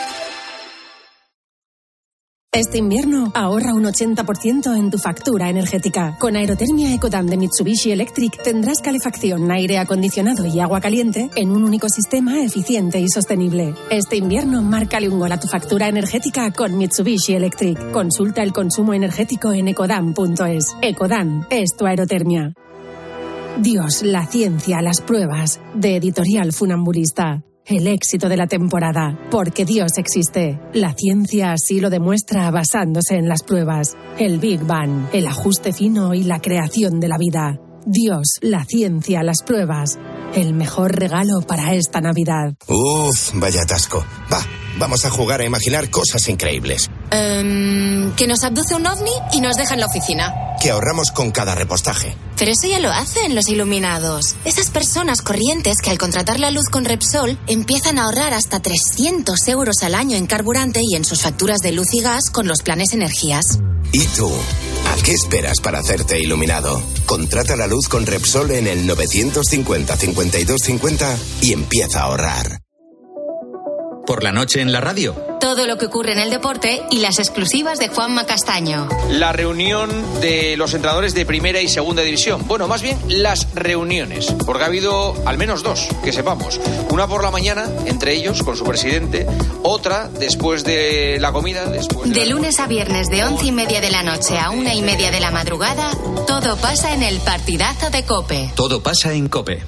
Este invierno ahorra un ochenta por ciento en tu factura energética. Con Aerotermia Ecodan de Mitsubishi Electric tendrás calefacción, aire acondicionado y agua caliente en un único sistema eficiente y sostenible. Este invierno márcale un gol a tu factura energética con Mitsubishi Electric. Consulta el consumo energético en ecodan punto es. Ecodan es tu aerotermia. Dios, la ciencia, las pruebas. De Editorial Funambulista. El éxito de la temporada, porque Dios existe. La ciencia así lo demuestra basándose en las pruebas. El Big Bang, el ajuste fino y la creación de la vida. Dios, la ciencia, las pruebas. El mejor regalo para esta Navidad. Uf, vaya atasco. Va, vamos a jugar a imaginar cosas increíbles. Um, que nos abduce un ovni y nos deja en la oficina. Que ahorramos con cada repostaje. Pero eso ya lo hacen los iluminados. Esas personas corrientes que al contratar la luz con Repsol empiezan a ahorrar hasta trescientos euros al año en carburante y en sus facturas de luz y gas con los planes energías. ¿Y tú? ¿A qué esperas para hacerte iluminado? Contrata la luz con Repsol en el novecientos cincuenta, cincuenta y dos cincuenta y empieza a ahorrar. Por la noche en la radio. Todo lo que ocurre en el deporte y las exclusivas de Juanma Castaño. La reunión de los entrenadores de primera y segunda división. Bueno, más bien las reuniones, porque ha habido al menos dos, que sepamos. Una por la mañana, entre ellos, con su presidente. Otra después de la comida. Después de de la... lunes a viernes, de once y media de la noche a una y media de la madrugada, todo pasa en el partidazo de COPE. Todo pasa en COPE.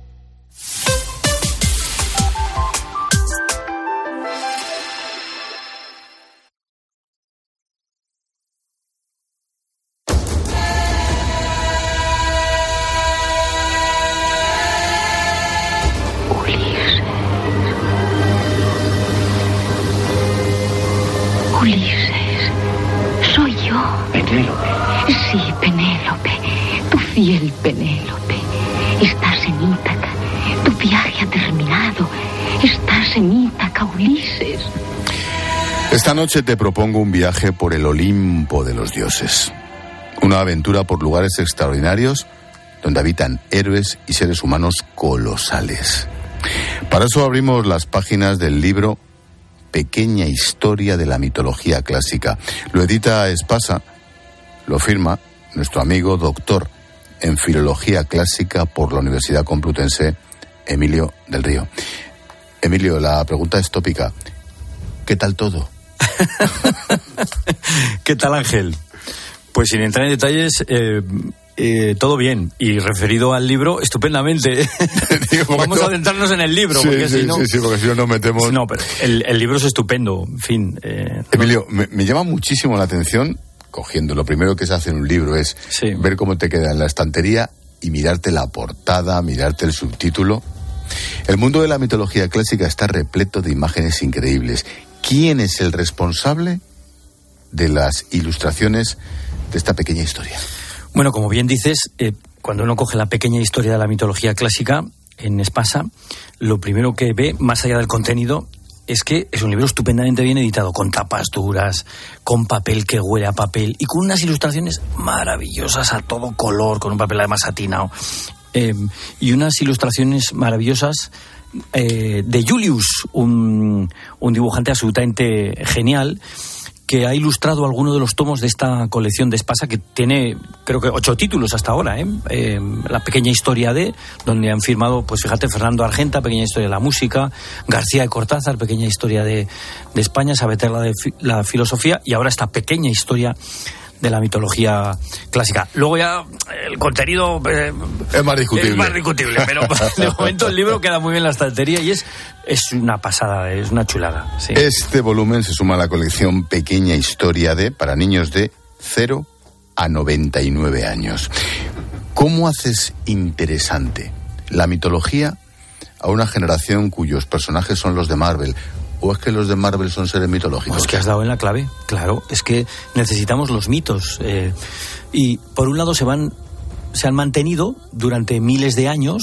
Fiel Penélope, estás en Ítaca. Tu viaje ha terminado. Estás en Ítaca, Ulises. Esta noche te propongo un viaje por el Olimpo de los dioses. Una aventura por lugares extraordinarios donde habitan héroes y seres humanos colosales. Para eso abrimos las páginas del libro Pequeña Historia de la Mitología Clásica. Lo edita Espasa, lo firma nuestro amigo doctor en Filología Clásica por la Universidad Complutense, Emilio del Río. Emilio, la pregunta es tópica. ¿Qué tal todo? ¿Qué tal, Ángel? Pues sin entrar en detalles, eh, eh, todo bien. Y referido al libro, estupendamente. Digo, vamos a adentrarnos en el libro. Sí, porque sí, si no, sí, sí, porque si no nos metemos... No, pero el, el libro es estupendo, en fin. Eh, Emilio, no... me, me llama muchísimo la atención... Cogiendo, lo primero que se hace en un libro es sí. ver cómo te queda en la estantería y mirarte la portada, mirarte el subtítulo. El mundo de la mitología clásica está repleto de imágenes increíbles. ¿Quién es el responsable de las ilustraciones de esta pequeña historia? Bueno, como bien dices, eh, cuando uno coge la pequeña historia de la mitología clásica en Espasa, lo primero que ve, más allá del contenido, es que es un libro estupendamente bien editado, con tapas duras, con papel que huele a papel y con unas ilustraciones maravillosas a todo color, con un papel además satinado. Eh, y unas ilustraciones maravillosas eh, de Julius, un, un dibujante absolutamente genial, que ha ilustrado alguno de los tomos de esta colección de Espasa, que tiene, creo que, ocho títulos hasta ahora, ¿eh? Eh, la pequeña historia de, donde han firmado, pues fíjate, Fernando Argenta, pequeña historia de la música, García de Cortázar, pequeña historia de, de España, Sabater de fi, la filosofía, y ahora esta pequeña historia de la mitología clásica. Luego ya el contenido eh, es más discutible. Es más discutible, pero de momento el libro queda muy bien en la estantería y es, es una pasada, es una chulada. Sí. Este volumen se suma a la colección Pequeña Historia de, para niños de cero a noventa y nueve años. ¿Cómo haces interesante la mitología a una generación cuyos personajes son los de Marvel? ¿O es que los de Marvel son seres mitológicos? Pues que has dado en la clave, claro. Es que necesitamos los mitos. Eh, y por un lado se van, se han mantenido durante miles de años,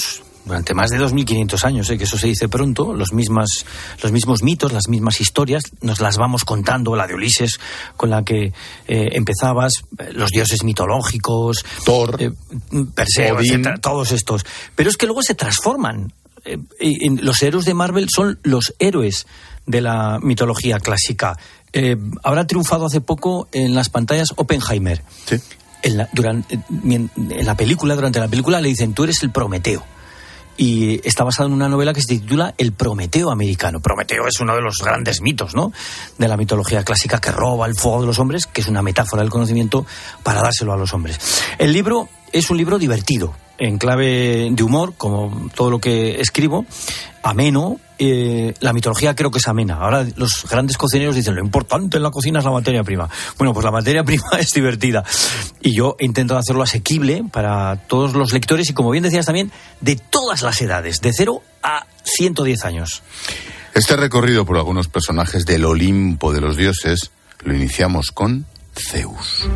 durante más de dos mil quinientos años, ¿eh? Que eso se dice pronto, los, mismas, los mismos mitos, las mismas historias, nos las vamos contando, la de Ulises, con la que eh, empezabas, los dioses mitológicos, Thor, eh, Perseo, etcétera, todos estos. Pero es que luego se transforman. Eh, eh, los héroes de Marvel son los héroes de la mitología clásica. Eh, ahora ha triunfado hace poco en las pantallas Oppenheimer. Sí. En la, durante, en la película, durante la película le dicen, tú eres el Prometeo. Y está basado en una novela que se titula El Prometeo americano. Prometeo es uno de los grandes mitos, ¿no?, de la mitología clásica, que roba el fuego de los hombres, que es una metáfora del conocimiento para dárselo a los hombres. El libro es un libro divertido, en clave de humor, como todo lo que escribo, ameno. Eh, la mitología creo que es amena. Ahora los grandes cocineros dicen, lo importante en la cocina es la materia prima. Bueno, pues la materia prima es divertida. Y yo he intentado hacerlo asequible para todos los lectores y, como bien decías también, de todas las edades, de cero a ciento diez años. Este recorrido por algunos personajes del Olimpo de los dioses lo iniciamos con Zeus.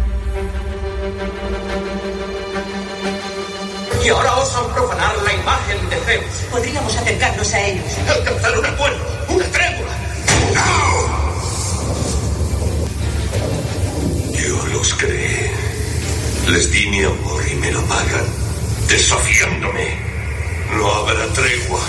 Y ahora osan profanar la imagen de Zeus. Podríamos acercarnos a ellos. Alcanzar un acuerdo, una tregua. ¡No! Yo los creé. Les di mi amor y me lo pagan desafiándome. No habrá tregua.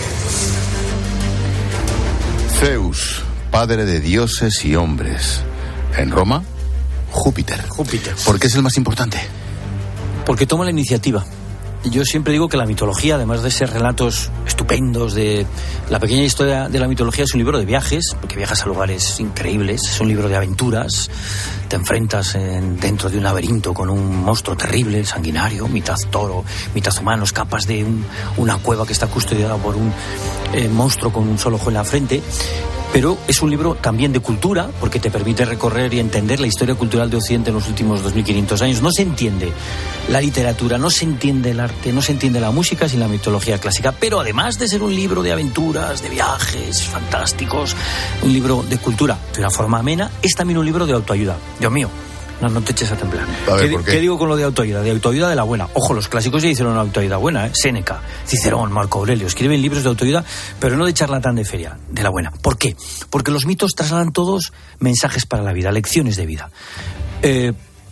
Zeus, padre de dioses y hombres. En Roma, Júpiter. Júpiter. ¿Por qué es el más importante? Porque toma la iniciativa. Yo siempre digo que la mitología, además de ser relatos estupendos de la pequeña historia de la mitología, es un libro de viajes, porque viajas a lugares increíbles, es un libro de aventuras, te enfrentas en, dentro de un laberinto con un monstruo terrible, sanguinario, mitad toro, mitad humano, escapas de un, una cueva que está custodiada por un eh, monstruo con un solo ojo en la frente. Pero es un libro también de cultura, porque te permite recorrer y entender la historia cultural de Occidente en los últimos dos mil quinientos años. No se entiende la literatura, no se entiende el arte, no se entiende la música sin la mitología clásica. Pero además de ser un libro de aventuras, de viajes fantásticos, un libro de cultura de una forma amena, es también un libro de autoayuda. Dios mío, no, no te eches a temblar. A ver, ¿Qué, ¿por qué? ¿Qué digo con lo de autoayuda? De autoayuda de la buena. Ojo, los clásicos ya hicieron una autoayuda buena, ¿eh? Séneca, Cicerón, Marco Aurelio, escriben libros de autoayuda, pero no de charlatán de feria, de la buena. ¿Por qué? Porque los mitos trasladan todos mensajes para la vida, lecciones de vida. Eh,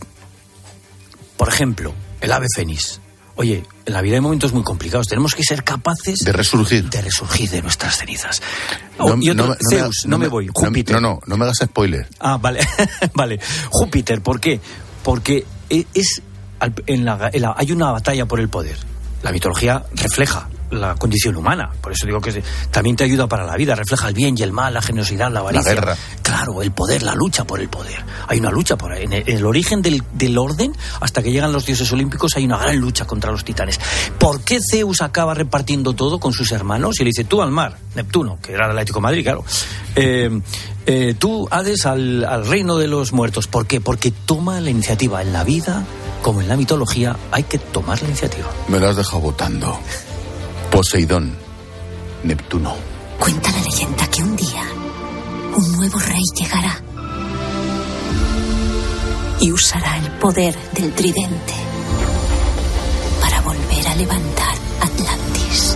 por ejemplo, el ave fénix. Oye, en la vida hay momentos muy complicados. Tenemos que ser capaces de resurgir, de resurgir de nuestras cenizas. No, Oh, y otro, no, no Zeus, me, no no me me voy. Júpiter. No, no, no me hagas spoiler. Ah, vale, vale. Júpiter, ¿por qué? Porque es, en la, en la, hay una batalla por el poder. La mitología refleja la condición humana, por eso digo que también te ayuda para la vida, refleja el bien y el mal, la generosidad, la avaricia. La guerra. Claro, el poder, la lucha por el poder. Hay una lucha por en el, en el origen del, del orden, hasta que llegan los dioses olímpicos, hay una gran lucha contra los titanes. ¿Por qué Zeus acaba repartiendo todo con sus hermanos? Y le dice, tú al mar, Neptuno, que era el Atlético de Madrid, claro. Eh, eh, tú, Hades, al, al reino de los muertos. ¿Por qué? Porque toma la iniciativa. En la vida, como en la mitología, hay que tomar la iniciativa. Me lo has dejado votando. Poseidón, Neptuno. Cuenta la leyenda que un día un nuevo rey llegará y usará el poder del tridente para volver a levantar Atlantis.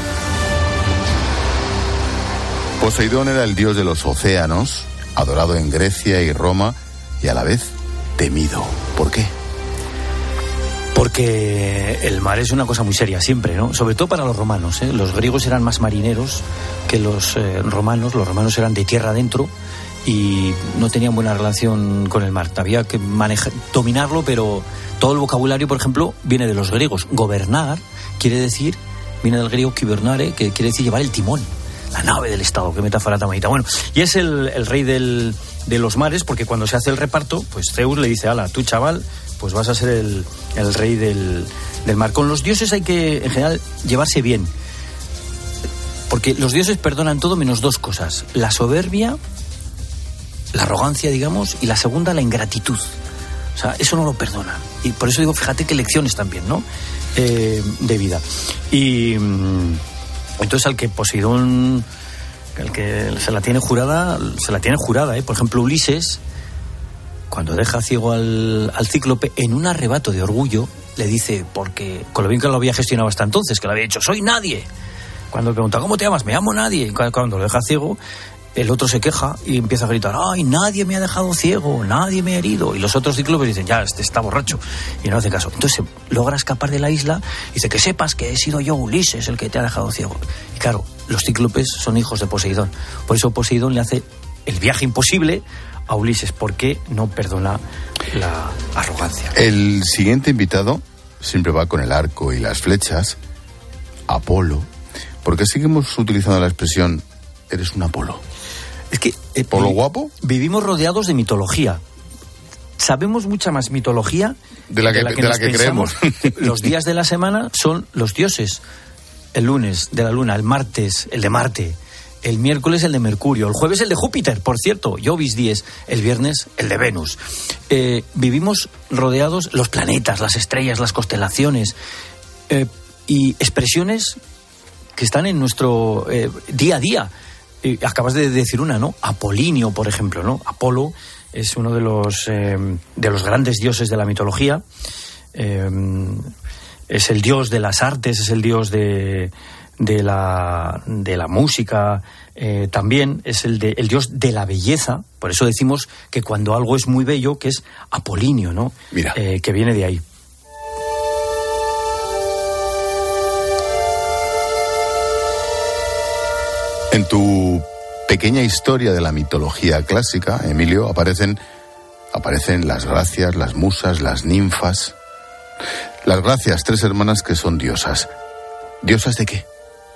Poseidón era el dios de los océanos, adorado en Grecia y Roma y a la vez temido. ¿Por qué? Porque el mar es una cosa muy seria siempre, ¿no? Sobre todo para los romanos, ¿eh? Los griegos eran más marineros que los eh, romanos. Los romanos eran de tierra adentro y no tenían buena relación con el mar. Había que manejar, dominarlo, pero todo el vocabulario, por ejemplo, viene de los griegos. Gobernar quiere decir, viene del griego kibernare, que quiere decir llevar el timón, la nave del Estado. Qué metáfora tan bonita. Bueno, y es el, el rey del, de los mares, porque cuando se hace el reparto, pues Zeus le dice, ala, tú chaval, pues vas a ser el, el rey del, del mar. Con los dioses hay que, en general, llevarse bien. Porque los dioses perdonan todo menos dos cosas. La soberbia, la arrogancia, digamos, y la segunda, la ingratitud. O sea, eso no lo perdonan. Y por eso digo, fíjate qué lecciones también, ¿no? Eh, de vida. Y entonces al que Poseidón, el que se la tiene jurada, se la tiene jurada, ¿eh? Por ejemplo, Ulises, cuando deja ciego al, al cíclope, en un arrebato de orgullo, le dice, porque con lo bien que lo había gestionado hasta entonces, que le había dicho, soy nadie. Cuando le pregunta, ¿cómo te llamas? Me llamo Nadie. Cuando lo deja ciego, el otro se queja y empieza a gritar, ¡ay, nadie me ha dejado ciego! ¡Nadie me ha herido! Y los otros cíclopes dicen, ya, este está borracho. Y no hace caso. Entonces logra escapar de la isla y dice, que sepas que he sido yo, Ulises, el que te ha dejado ciego. Y claro, los cíclopes son hijos de Poseidón. Por eso Poseidón le hace el viaje imposible a Ulises, porque no perdona la arrogancia. El siguiente invitado siempre va con el arco y las flechas, Apolo. ¿Por qué seguimos utilizando la expresión eres un Apolo? Es que eh, ¿Polo guapo? Vivimos rodeados de mitología. Sabemos mucha más mitología de la que, de la que, de la que creemos. Los días de la semana son los dioses. El lunes de la luna, el martes el de Marte, el miércoles el de Mercurio, el jueves el de Júpiter, por cierto, Jovis diez, el viernes el de Venus. Eh, vivimos rodeados los planetas, las estrellas, las constelaciones eh, y expresiones que están en nuestro eh, día a día. Eh, acabas de decir una, ¿no? Apolinio, por ejemplo, ¿no? Apolo es uno de los eh, de los grandes dioses de la mitología. Eh, es el dios de las artes, es el dios de de la de la música. Eh, también es el de el dios de la belleza. Por eso decimos que cuando algo es muy bello, que es Apolinio, ¿no? Mira, eh, que viene de ahí. En tu pequeña historia de la mitología clásica, Emilio, aparecen, aparecen las gracias, las musas, las ninfas. Las gracias, tres hermanas que son diosas. ¿Diosas de qué?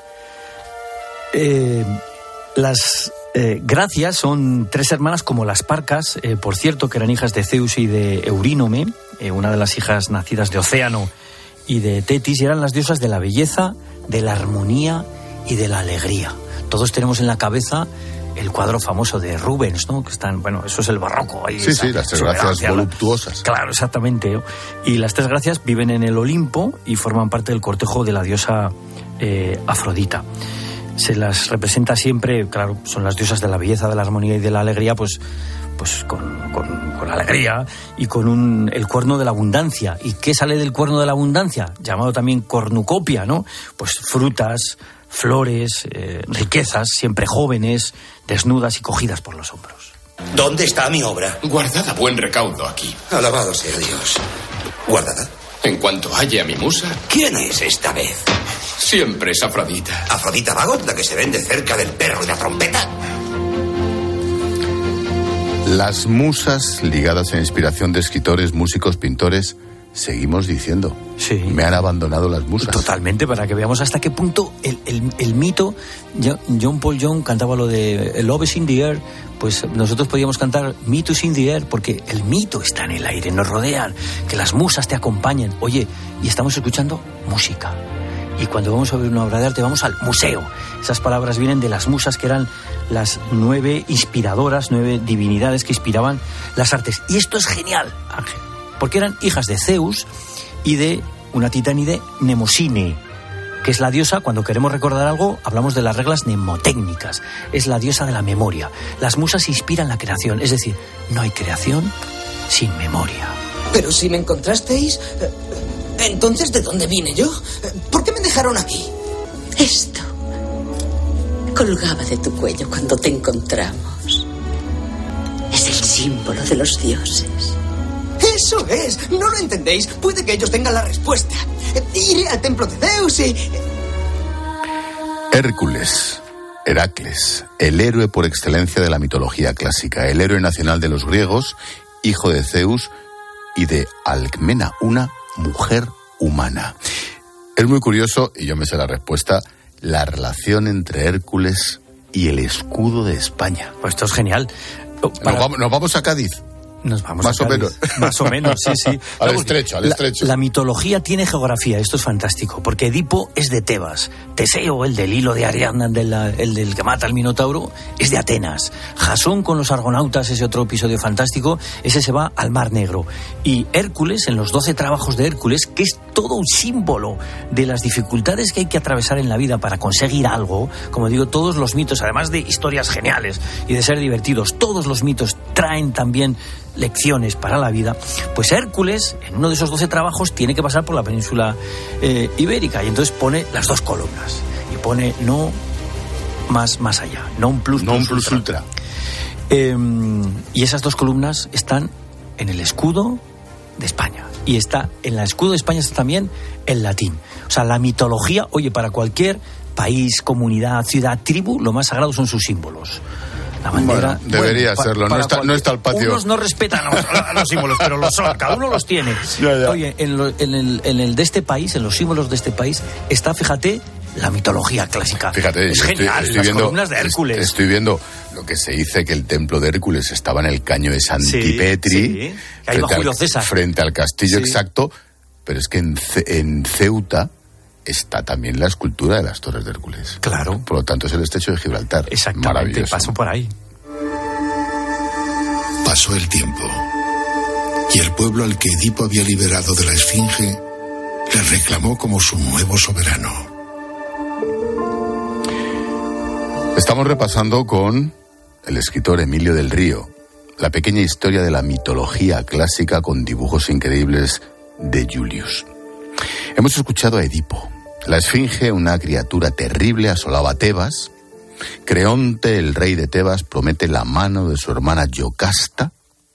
Eh, las eh, gracias son tres hermanas como las Parcas, eh, por cierto, que eran hijas de Zeus y de Eurínome, eh, una de las hijas nacidas de Océano y de Tetis, y eran las diosas de la belleza, de la armonía y de la alegría. Todos tenemos en la cabeza el cuadro famoso de Rubens, ¿no? Que están, bueno, eso es el barroco. Ahí sí, esa, sí, las tres gracias voluptuosas. Claro, exactamente. Y las tres gracias viven en el Olimpo y forman parte del cortejo de la diosa eh, Afrodita. Se las representa siempre, claro, son las diosas de la belleza, de la armonía y de la alegría, pues, pues con, con, con alegría y con un, el cuerno de la abundancia. ¿Y qué sale del cuerno de la abundancia? Llamado también cornucopia, ¿no? Pues frutas, flores, eh, riquezas, siempre jóvenes, desnudas y cogidas por los hombros. ¿Dónde está mi obra? Guardada a buen recaudo aquí. Alabado sea Dios. ¿Guardada? En cuanto halle a mi musa... ¿Quién es esta vez? Siempre es Afrodita. ¿Afrodita Vagot, la que se vende cerca del perro y la trompeta? Las musas ligadas a inspiración de escritores, músicos, pintores... Seguimos diciendo, sí. Me han abandonado las musas. Totalmente, para que veamos hasta qué punto el, el, el mito, John Paul Young cantaba lo de Love is in the air, pues nosotros podíamos cantar Mito is in the air, porque el mito está en el aire, nos rodean, que las musas te acompañen. Oye, y estamos escuchando música. Y cuando vamos a ver una obra de arte, vamos al museo. Esas palabras vienen de las musas, que eran las nueve inspiradoras, nueve divinidades que inspiraban las artes. Y esto es genial, Ángel, porque eran hijas de Zeus y de una titánide Mnemosine, que es la diosa, cuando queremos recordar algo, hablamos de las reglas mnemotécnicas, es la diosa de la memoria. Las musas inspiran la creación, es decir, no hay creación sin memoria. Pero si me encontrasteis, entonces ¿de dónde vine yo? ¿Por qué me dejaron aquí? Esto colgaba de tu cuello cuando te encontramos. Es el símbolo de los dioses. ¡Eso es! ¿No lo entendéis? Puede que ellos tengan la respuesta. Iré al templo de Zeus y... Hércules, Heracles, el héroe por excelencia de la mitología clásica, el héroe nacional de los griegos, hijo de Zeus y de Alcmena, una mujer humana. Es muy curioso, y yo me sé la respuesta, la relación entre Hércules y el escudo de España. Pues esto es genial. Para... Nos, vamos, nos vamos a Cádiz. Nos vamos más a o menos. Más o menos, sí, sí. al Luego, estrecho, al la, estrecho. La mitología tiene geografía, esto es fantástico, porque Edipo es de Tebas, Teseo, el del hilo de Ariadna, el, de la, el del que mata al Minotauro, es de Atenas, Jasón con los argonautas, ese otro episodio fantástico, ese se va al Mar Negro, y Hércules, en los doce trabajos de Hércules, que es todo un símbolo de las dificultades que hay que atravesar en la vida para conseguir algo. Como digo, todos los mitos, además de historias geniales y de ser divertidos, todos los mitos traen también lecciones para la vida. Pues Hércules, en uno de esos doce trabajos, tiene que pasar por la península eh, ibérica, y entonces pone las dos columnas y pone no más más allá, non plus, non plus, plus ultra, ultra. Eh, y esas dos columnas están en el escudo de España, y está en el escudo de España está también el latín. O sea, la mitología, oye, para cualquier país, comunidad, ciudad, tribu, lo más sagrado son sus símbolos. La bandera, bueno, debería bueno, serlo, pa, no, está, no está el patio. Unos no respetan los, los símbolos, pero los son, cada uno los tiene. Ya, ya. Oye, en, lo, en, el, en el de este país, en los símbolos de este país, está, fíjate, la mitología clásica. Fíjate, es estoy, genial, estoy las viendo, columnas de Hércules. Estoy viendo lo que se dice, que el templo de Hércules estaba en el caño de Santipetri, sí, sí. Ahí va Julio César. Frente al castillo, sí. Exacto, pero es que en, Ce- en Ceuta está también la escultura de las Torres de Hércules. Claro. Por lo tanto, es el estrecho de Gibraltar. Exactamente, pasó por ahí. Pasó el tiempo, y el pueblo al que Edipo había liberado de la Esfinge le reclamó como su nuevo soberano. Estamos repasando con el escritor Emilio del Río la pequeña historia de la mitología clásica con dibujos increíbles de Julius. Hemos escuchado a Edipo. La Esfinge, una criatura terrible, asolaba Tebas. Creonte, el rey de Tebas, promete la mano de su hermana Yocasta,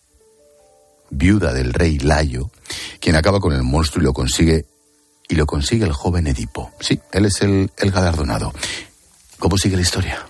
viuda del rey Layo, quien acaba con el monstruo y lo consigue, y lo consigue el joven Edipo. Sí, él es el, el galardonado. ¿Cómo sigue la historia?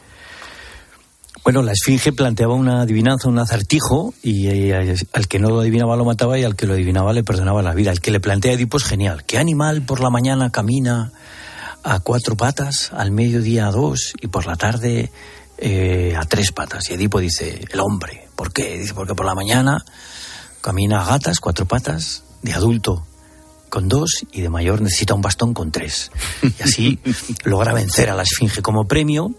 Bueno, la Esfinge planteaba una adivinanza, un acertijo, y eh, al que no lo adivinaba lo mataba, y al que lo adivinaba le perdonaba la vida. El que le plantea a Edipo es genial. ¿Qué animal por la mañana camina a cuatro patas, al mediodía a dos y por la tarde eh, a tres patas? Y Edipo dice, el hombre. ¿Por qué? Dice, porque por la mañana camina a gatas, cuatro patas, de adulto con dos, y de mayor necesita un bastón con tres. Y así logra vencer a la Esfinge. Como premio,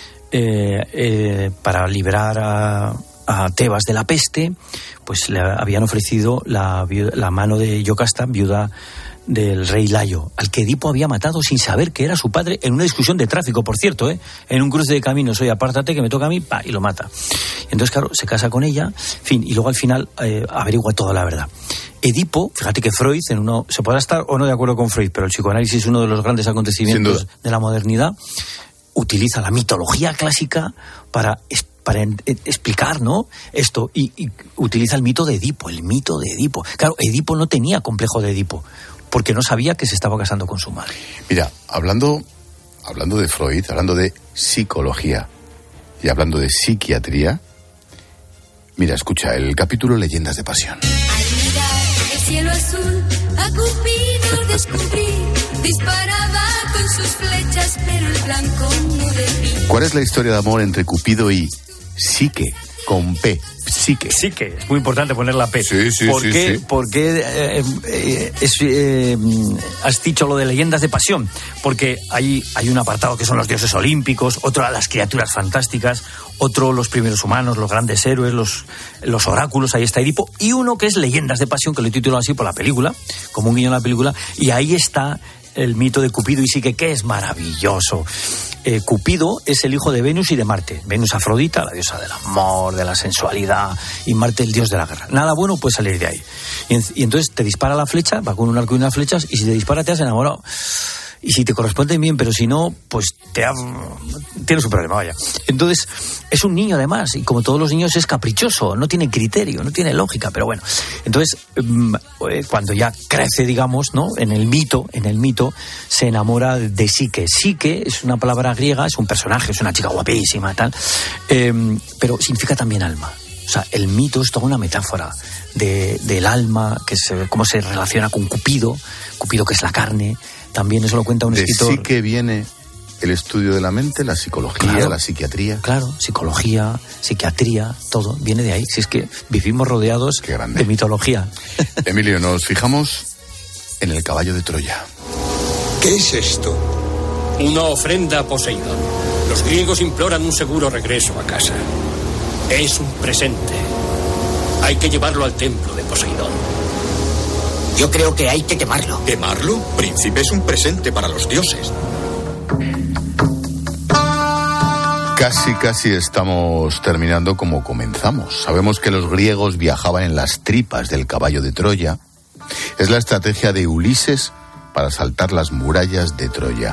eh, eh, para liberar a, a Tebas de la peste, pues le habían ofrecido la, la mano de Yocasta, viuda del rey Layo, al que Edipo había matado sin saber que era su padre, en una discusión de tráfico, por cierto, ¿eh? En un cruce de caminos, oye, apártate que me toca a mí, pa, y lo mata. Entonces, claro, se casa con ella, en fin, y luego al final eh, averigua toda la verdad. Edipo, fíjate que Freud, en uno, se podrá estar o no de acuerdo con Freud, pero el psicoanálisis es uno de los grandes acontecimientos de la modernidad, utiliza la mitología clásica para para en, en, explicar, ¿no?, esto, y, y utiliza el mito de Edipo, el mito de Edipo. Claro, Edipo no tenía complejo de Edipo, porque no sabía que se estaba casando con su madre. Mira, hablando, hablando de Freud, hablando de psicología y hablando de psiquiatría, mira, escucha el capítulo Leyendas de Pasión. Al mirar el cielo azul, a Cupido descubrí, disparaba con sus flechas, pero el blanco no debí. ¿Cuál es la historia de amor entre Cupido y Psique, con P? Psique. Psique, es muy importante poner la P. Sí, sí, ¿Por sí, qué, sí. Porque eh, eh, es, eh, has dicho lo de Leyendas de Pasión? Porque hay, hay un apartado que son los dioses olímpicos, otro las criaturas fantásticas, otro los primeros humanos, los grandes héroes, los, los oráculos, ahí está Edipo, y uno que es Leyendas de Pasión, que lo he titulado así por la película, como un guiño a la película, y ahí está el mito de Cupido y Psique, que es maravilloso. Eh, Cupido es el hijo de Venus y de Marte. Venus Afrodita, la diosa del amor, de la sensualidad, y Marte el dios de la guerra. Nada bueno puede salir de ahí. Y, en, y entonces te dispara la flecha, va con un arco y unas flechas, y si te dispara te has enamorado. Y si te corresponden bien, pero si no, pues te ha... tienes un problema, vaya. Entonces, es un niño además, y como todos los niños es caprichoso, no tiene criterio, no tiene lógica, pero bueno. Entonces, cuando ya crece, digamos, ¿no?, en el mito, en el mito, se enamora de Psique. Psique es una palabra griega, es un personaje, es una chica guapísima, tal, eh, pero significa también alma. O sea, el mito es toda una metáfora de, del alma, que se, cómo se relaciona con Cupido, Cupido que es la carne. También eso lo cuenta un de escritor. De Psique viene el estudio de la mente, la psicología, claro, la psiquiatría. Claro, psicología, psiquiatría, todo viene de ahí. Si es que vivimos rodeados de mitología. Emilio, nos fijamos en el caballo de Troya. ¿Qué es esto? Una ofrenda a Poseidón. Los griegos imploran un seguro regreso a casa. Es un presente. Hay que llevarlo al templo de Poseidón. Yo creo que hay que quemarlo. ¿Quemarlo? Príncipe, es un presente para los dioses. Casi, casi estamos terminando como comenzamos. Sabemos que los griegos viajaban en las tripas del caballo de Troya. Es la estrategia de Ulises para saltar las murallas de Troya.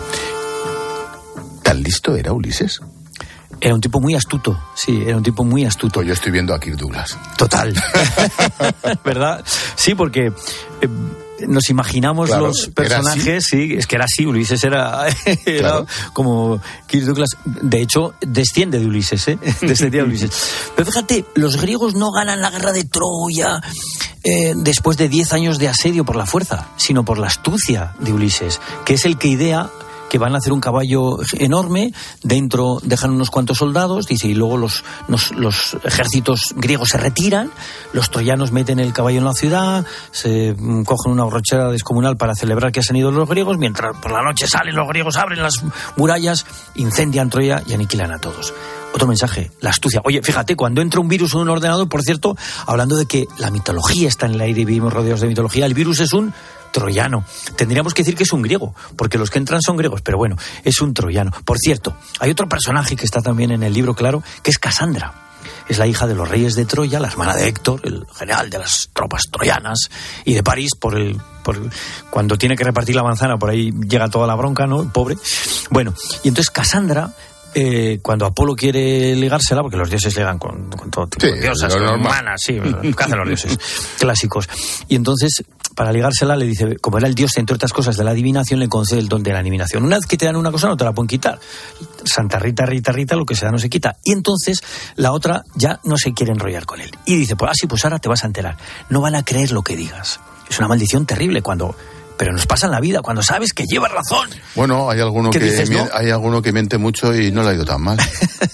¿Tan listo era Ulises? Era un tipo muy astuto, sí, era un tipo muy astuto. Pues yo estoy viendo a Kirk Douglas. Total. ¿Verdad? Sí, porque eh, nos imaginamos claro, los personajes, sí, es que era así, Ulises era, era claro. como Kirk Douglas. De hecho, desciende de Ulises, ¿eh? Descendía de Ulises. Pero fíjate, los griegos no ganan la guerra de Troya eh, después de diez años de asedio por la fuerza, sino por la astucia de Ulises, que es el que idea que van a hacer un caballo enorme, dentro dejan unos cuantos soldados, dice, y luego los, los, los ejércitos griegos se retiran, los troyanos meten el caballo en la ciudad, se cogen una borrachera descomunal para celebrar que han ido los griegos, mientras por la noche salen los griegos, abren las murallas, incendian Troya y aniquilan a todos. Otro mensaje, la astucia. Oye, fíjate, cuando entra un virus en un ordenador, por cierto, hablando de que la mitología está en el aire y vivimos rodeados de mitología, el virus es un troyano. Tendríamos que decir que es un griego, porque los que entran son griegos, pero bueno, es un troyano. Por cierto, hay otro personaje que está también en el libro, claro, que es Casandra. Es la hija de los reyes de Troya, la hermana de Héctor, el general de las tropas troyanas, y de París, por el, por el, cuando tiene que repartir la manzana, por ahí llega toda la bronca, ¿no? El pobre. Bueno, y entonces Casandra, Eh, cuando Apolo quiere ligársela, porque los dioses ligan con, con todo tipo sí, de diosas, con humanas, sí, ¿qué hacen los dioses? Clásicos. Y entonces, para ligársela, le dice, como era el dios, entre otras cosas, de la adivinación, le concede el don de la adivinación. Una vez que te dan una cosa, no te la pueden quitar. Santa Rita, Rita, Rita, lo que se da no se quita. Y entonces, la otra ya no se quiere enrollar con él. Y dice, pues así, pues ahora te vas a enterar. No van a creer lo que digas. Es una maldición terrible cuando... Pero nos pasa en la vida, cuando sabes que llevas razón. Bueno, hay alguno que dices, mie- ¿no? hay alguno que miente mucho y no le ha ido tan mal.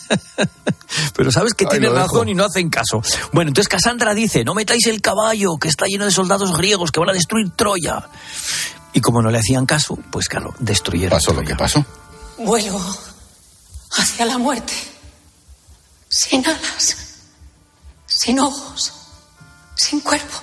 Pero sabes que Ahí tienes lo dejo. razón y no hacen caso. Bueno, entonces Casandra dice, no metáis el caballo, que está lleno de soldados griegos que van a destruir Troya. Y como no le hacían caso, pues claro, destruyeron Pasó Troya. lo que pasó. Vuelo hacia la muerte, sin alas, sin ojos, sin cuerpo.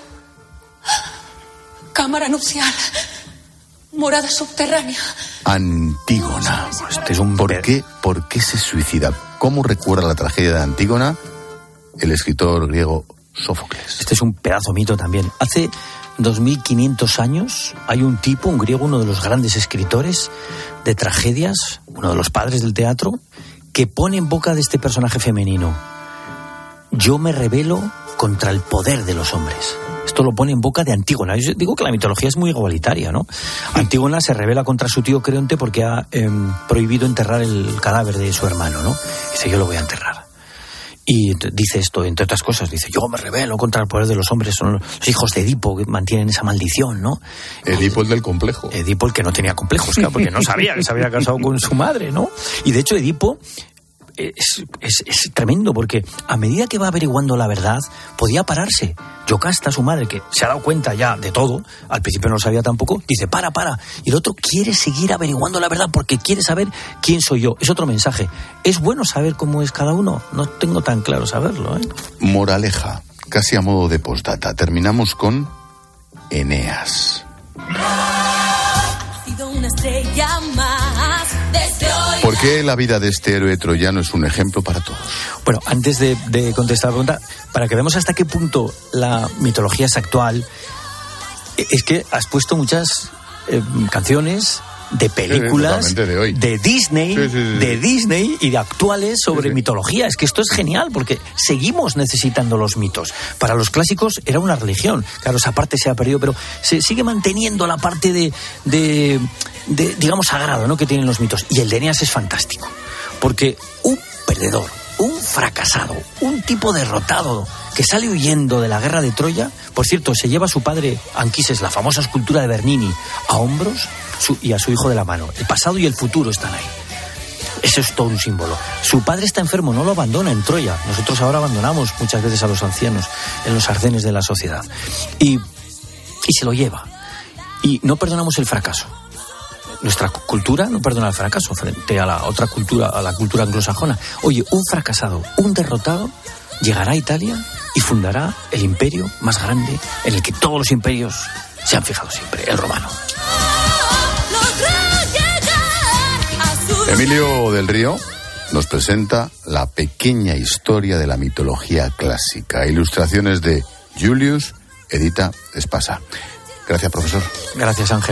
Cámara nupcial, morada subterránea. Antígona. Este es un ¿Por qué, ¿Por qué se suicida? ¿Cómo recuerda la tragedia de Antígona el escritor griego Sófocles? Este es un pedazo mito también. Hace dos mil quinientos años hay un tipo, un griego, uno de los grandes escritores de tragedias, uno de los padres del teatro, que pone en boca de este personaje femenino: yo me rebelo contra el poder de los hombres. Esto lo pone en boca de Antígona. Yo digo que la mitología es muy igualitaria, ¿no? Antígona se rebela contra su tío Creonte porque ha eh, prohibido enterrar el cadáver de su hermano, ¿no? Dice, yo lo voy a enterrar. Y dice esto, entre otras cosas, dice, yo me rebelo contra el poder de los hombres, son los hijos de Edipo que mantienen esa maldición, ¿no? Edipo el del complejo. Edipo el que no tenía complejos, claro, porque no sabía que se había casado con su madre, ¿no? Y de hecho Edipo es, es, es tremendo, porque a medida que va averiguando la verdad, podía pararse. Yocasta, su madre, que se ha dado cuenta ya de todo, al principio no lo sabía tampoco, dice, para, para. Y el otro quiere seguir averiguando la verdad porque quiere saber quién soy yo. Es otro mensaje. ¿Es bueno saber cómo es cada uno? No tengo tan claro saberlo, ¿eh? Moraleja, casi a modo de postdata. Terminamos con Eneas. Ha sido una estrella más desde hoy. ¿Por qué la vida de este héroe troyano es un ejemplo para todos? Bueno, antes de, de contestar la pregunta, para que veamos hasta qué punto la mitología es actual, es que has puesto muchas eh, canciones de películas sí, de, hoy. de Disney, sí, sí, sí. de Disney y de actuales sobre sí, sí. mitología. Es que esto es genial porque seguimos necesitando los mitos. Para los clásicos era una religión. Claro, esa parte se ha perdido, pero se sigue manteniendo la parte de, de, de digamos, sagrado, ¿no?, que tienen los mitos. Y el de Eneas es fantástico, porque un perdedor, un fracasado, un tipo derrotado que sale huyendo de la guerra de Troya, por cierto, se lleva a su padre Anquises, la famosa escultura de Bernini, a hombros su, y a su hijo de la mano. El pasado y el futuro están ahí. Eso es todo un símbolo. Su padre está enfermo, no lo abandona en Troya. Nosotros ahora abandonamos muchas veces a los ancianos en los arcenes de la sociedad. Y, y se lo lleva. Y no perdonamos el fracaso. Nuestra cultura no perdona el fracaso frente a la otra cultura, a la cultura anglosajona. Oye, un fracasado, un derrotado, llegará a Italia y fundará el imperio más grande en el que todos los imperios se han fijado siempre, el romano. Emilio del Río nos presenta la pequeña historia de la mitología clásica. Ilustraciones de Julius, edita Espasa. Gracias, profesor. Gracias, Ángel.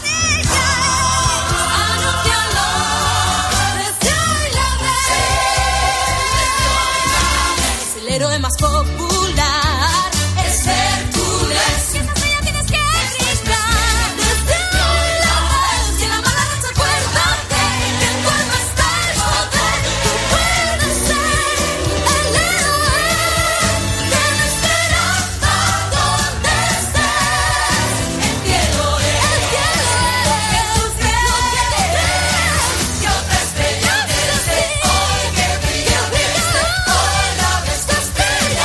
Es el héroe más popular, es Hércules. Si esta estrella tienes que brillar, desde hoy la ves. Si la mala racha, acuérdate que en tu alma está el poder. Tú puedes ser el héroe de la esperanza donde estés. El cielo es, el cielo es tu cielo que crees. Y otra estrella desde hoy que brilla, desde hoy la ves, tu estrella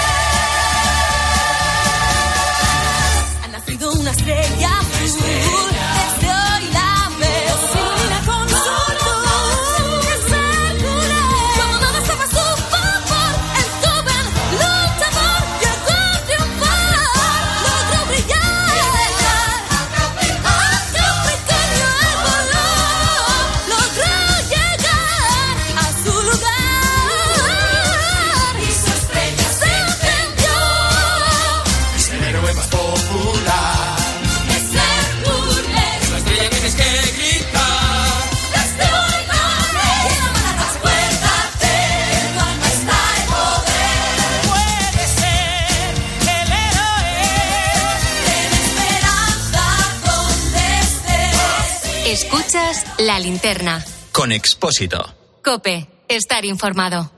es. Ha nacido una estrella azul, desde hoy la ves, se ilumina con su luz. Es Hércules, como nada estaba a su favor, el joven luchador llegó a triunfar, logró brillar. A Capricornio el voló, logró llegar a su lugar y su estrella se encendió. Es el héroe más popular. Es Hércules, La estrella tienes que gritar. desde hoy la ves. Y la mala racha, acuérdate, en tu alma está el poder. Puedes ser el héroe de la esperanza donde estés. Escuchas La Linterna. Con Expósito. COPE. Estar informado.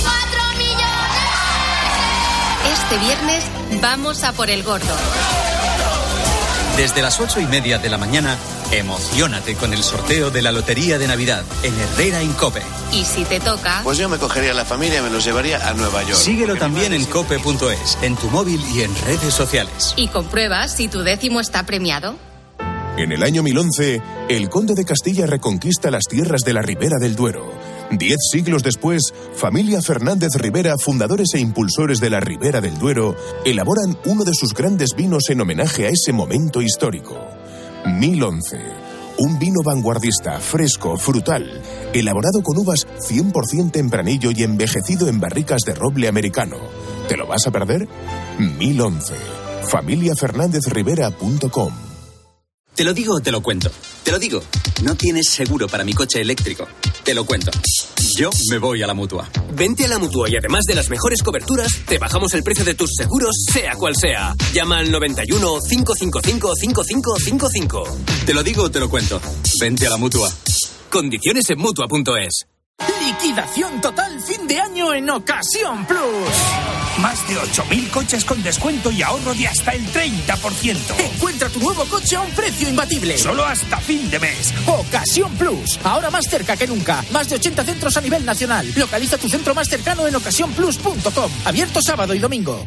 Este viernes vamos a por el gordo. Desde las ocho y media de la mañana, emociónate con el sorteo de la Lotería de Navidad en Herrera Incope. Y si te toca, Pues yo me cogería a la familia y me los llevaría a Nueva York. Síguelo también en cope punto es, en tu móvil y en redes sociales. y compruebas si tu décimo está premiado. En el año mil once, el conde de Castilla reconquista las tierras de la Ribera del Duero. Diez siglos después, familia Fernández Rivera, fundadores e impulsores de la Ribera del Duero, elaboran uno de sus grandes vinos en homenaje a ese momento histórico. mil once. Un vino vanguardista, fresco, frutal, elaborado con uvas cien por ciento tempranillo y envejecido en barricas de roble americano. ¿Te lo vas a perder? mil once. familia fernández rivera punto com. Te lo digo o te lo cuento. Te lo digo. No tienes seguro para mi coche eléctrico. Te lo cuento. Yo me voy a la Mutua. Vente a la Mutua y además de las mejores coberturas, te bajamos el precio de tus seguros, sea cual sea. Llama al noventa y uno, cinco cinco cinco, cinco cinco cinco cinco. Te lo digo o te lo cuento. Vente a la Mutua. Condiciones en Mutua punto es. Liquidación total fin de año en Ocasión Plus. Más de ocho mil coches con descuento y ahorro de hasta el treinta por ciento. Encuentra tu nuevo coche a un precio imbatible. Solo hasta fin de mes. Ocasión Plus. Ahora más cerca que nunca. Más de ochenta centros a nivel nacional. Localiza tu centro más cercano en ocasión plus punto com. Abierto sábado y domingo.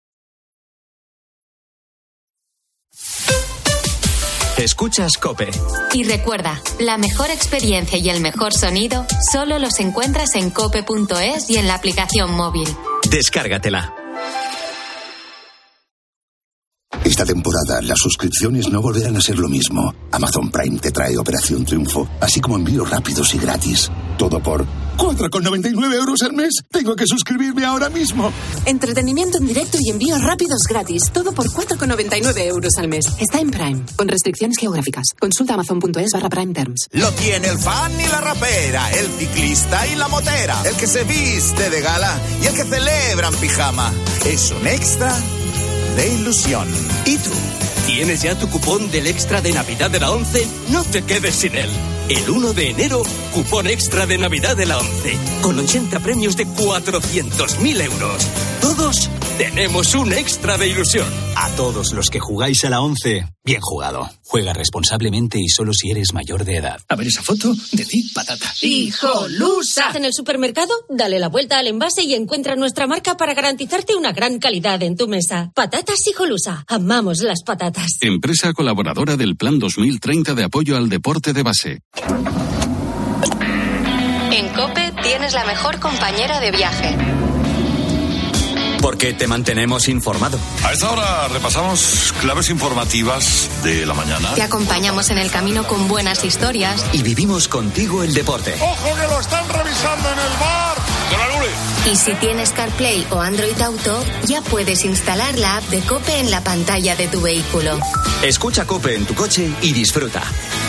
Escuchas COPE. Y recuerda, la mejor experiencia y el mejor sonido solo los encuentras en cope punto es y en la aplicación móvil. Descárgatela. Esta temporada las suscripciones no volverán a ser lo mismo. Amazon Prime te trae Operación Triunfo, así como envíos rápidos y gratis. Todo por cuatro con noventa y nueve euros al mes. Tengo que suscribirme ahora mismo. Entretenimiento en directo y envíos rápidos gratis. Todo por cuatro con noventa y nueve euros al mes. Está en Prime, con restricciones geográficas. Consulta amazon punto es barra Prime Terms. Lo tiene el fan y la rapera, el ciclista y la motera, el que se viste de gala y el que celebra en pijama. Es un extra de ilusión. ¿Y tú? ¿Tienes ya tu cupón del extra de Navidad de la ONCE? No te quedes sin él. El uno de enero, cupón extra de Navidad de la ONCE, con ochenta premios de cuatrocientos mil euros. Todos tenemos un extra de ilusión. A todos los que jugáis a la ONCE, bien jugado. Juega responsablemente y solo si eres mayor de edad. A ver esa foto, decid patata. ¡Hijolusa! En el supermercado, dale la vuelta al envase y encuentra nuestra marca para garantizarte una gran calidad en tu mesa. Patatas Hijolusa. Amamos las patatas. Empresa colaboradora del Plan dos mil treinta de apoyo al deporte de base. En COPE tienes la mejor compañera de viaje. Porque te mantenemos informado. A esta hora repasamos claves informativas de la mañana. Te acompañamos en el camino con buenas historias. Y vivimos contigo el deporte. ¡Ojo que lo están revisando en el bar! Y si tienes CarPlay o Android Auto, ya puedes instalar la app de COPE en la pantalla de tu vehículo. Escucha COPE en tu coche y disfruta.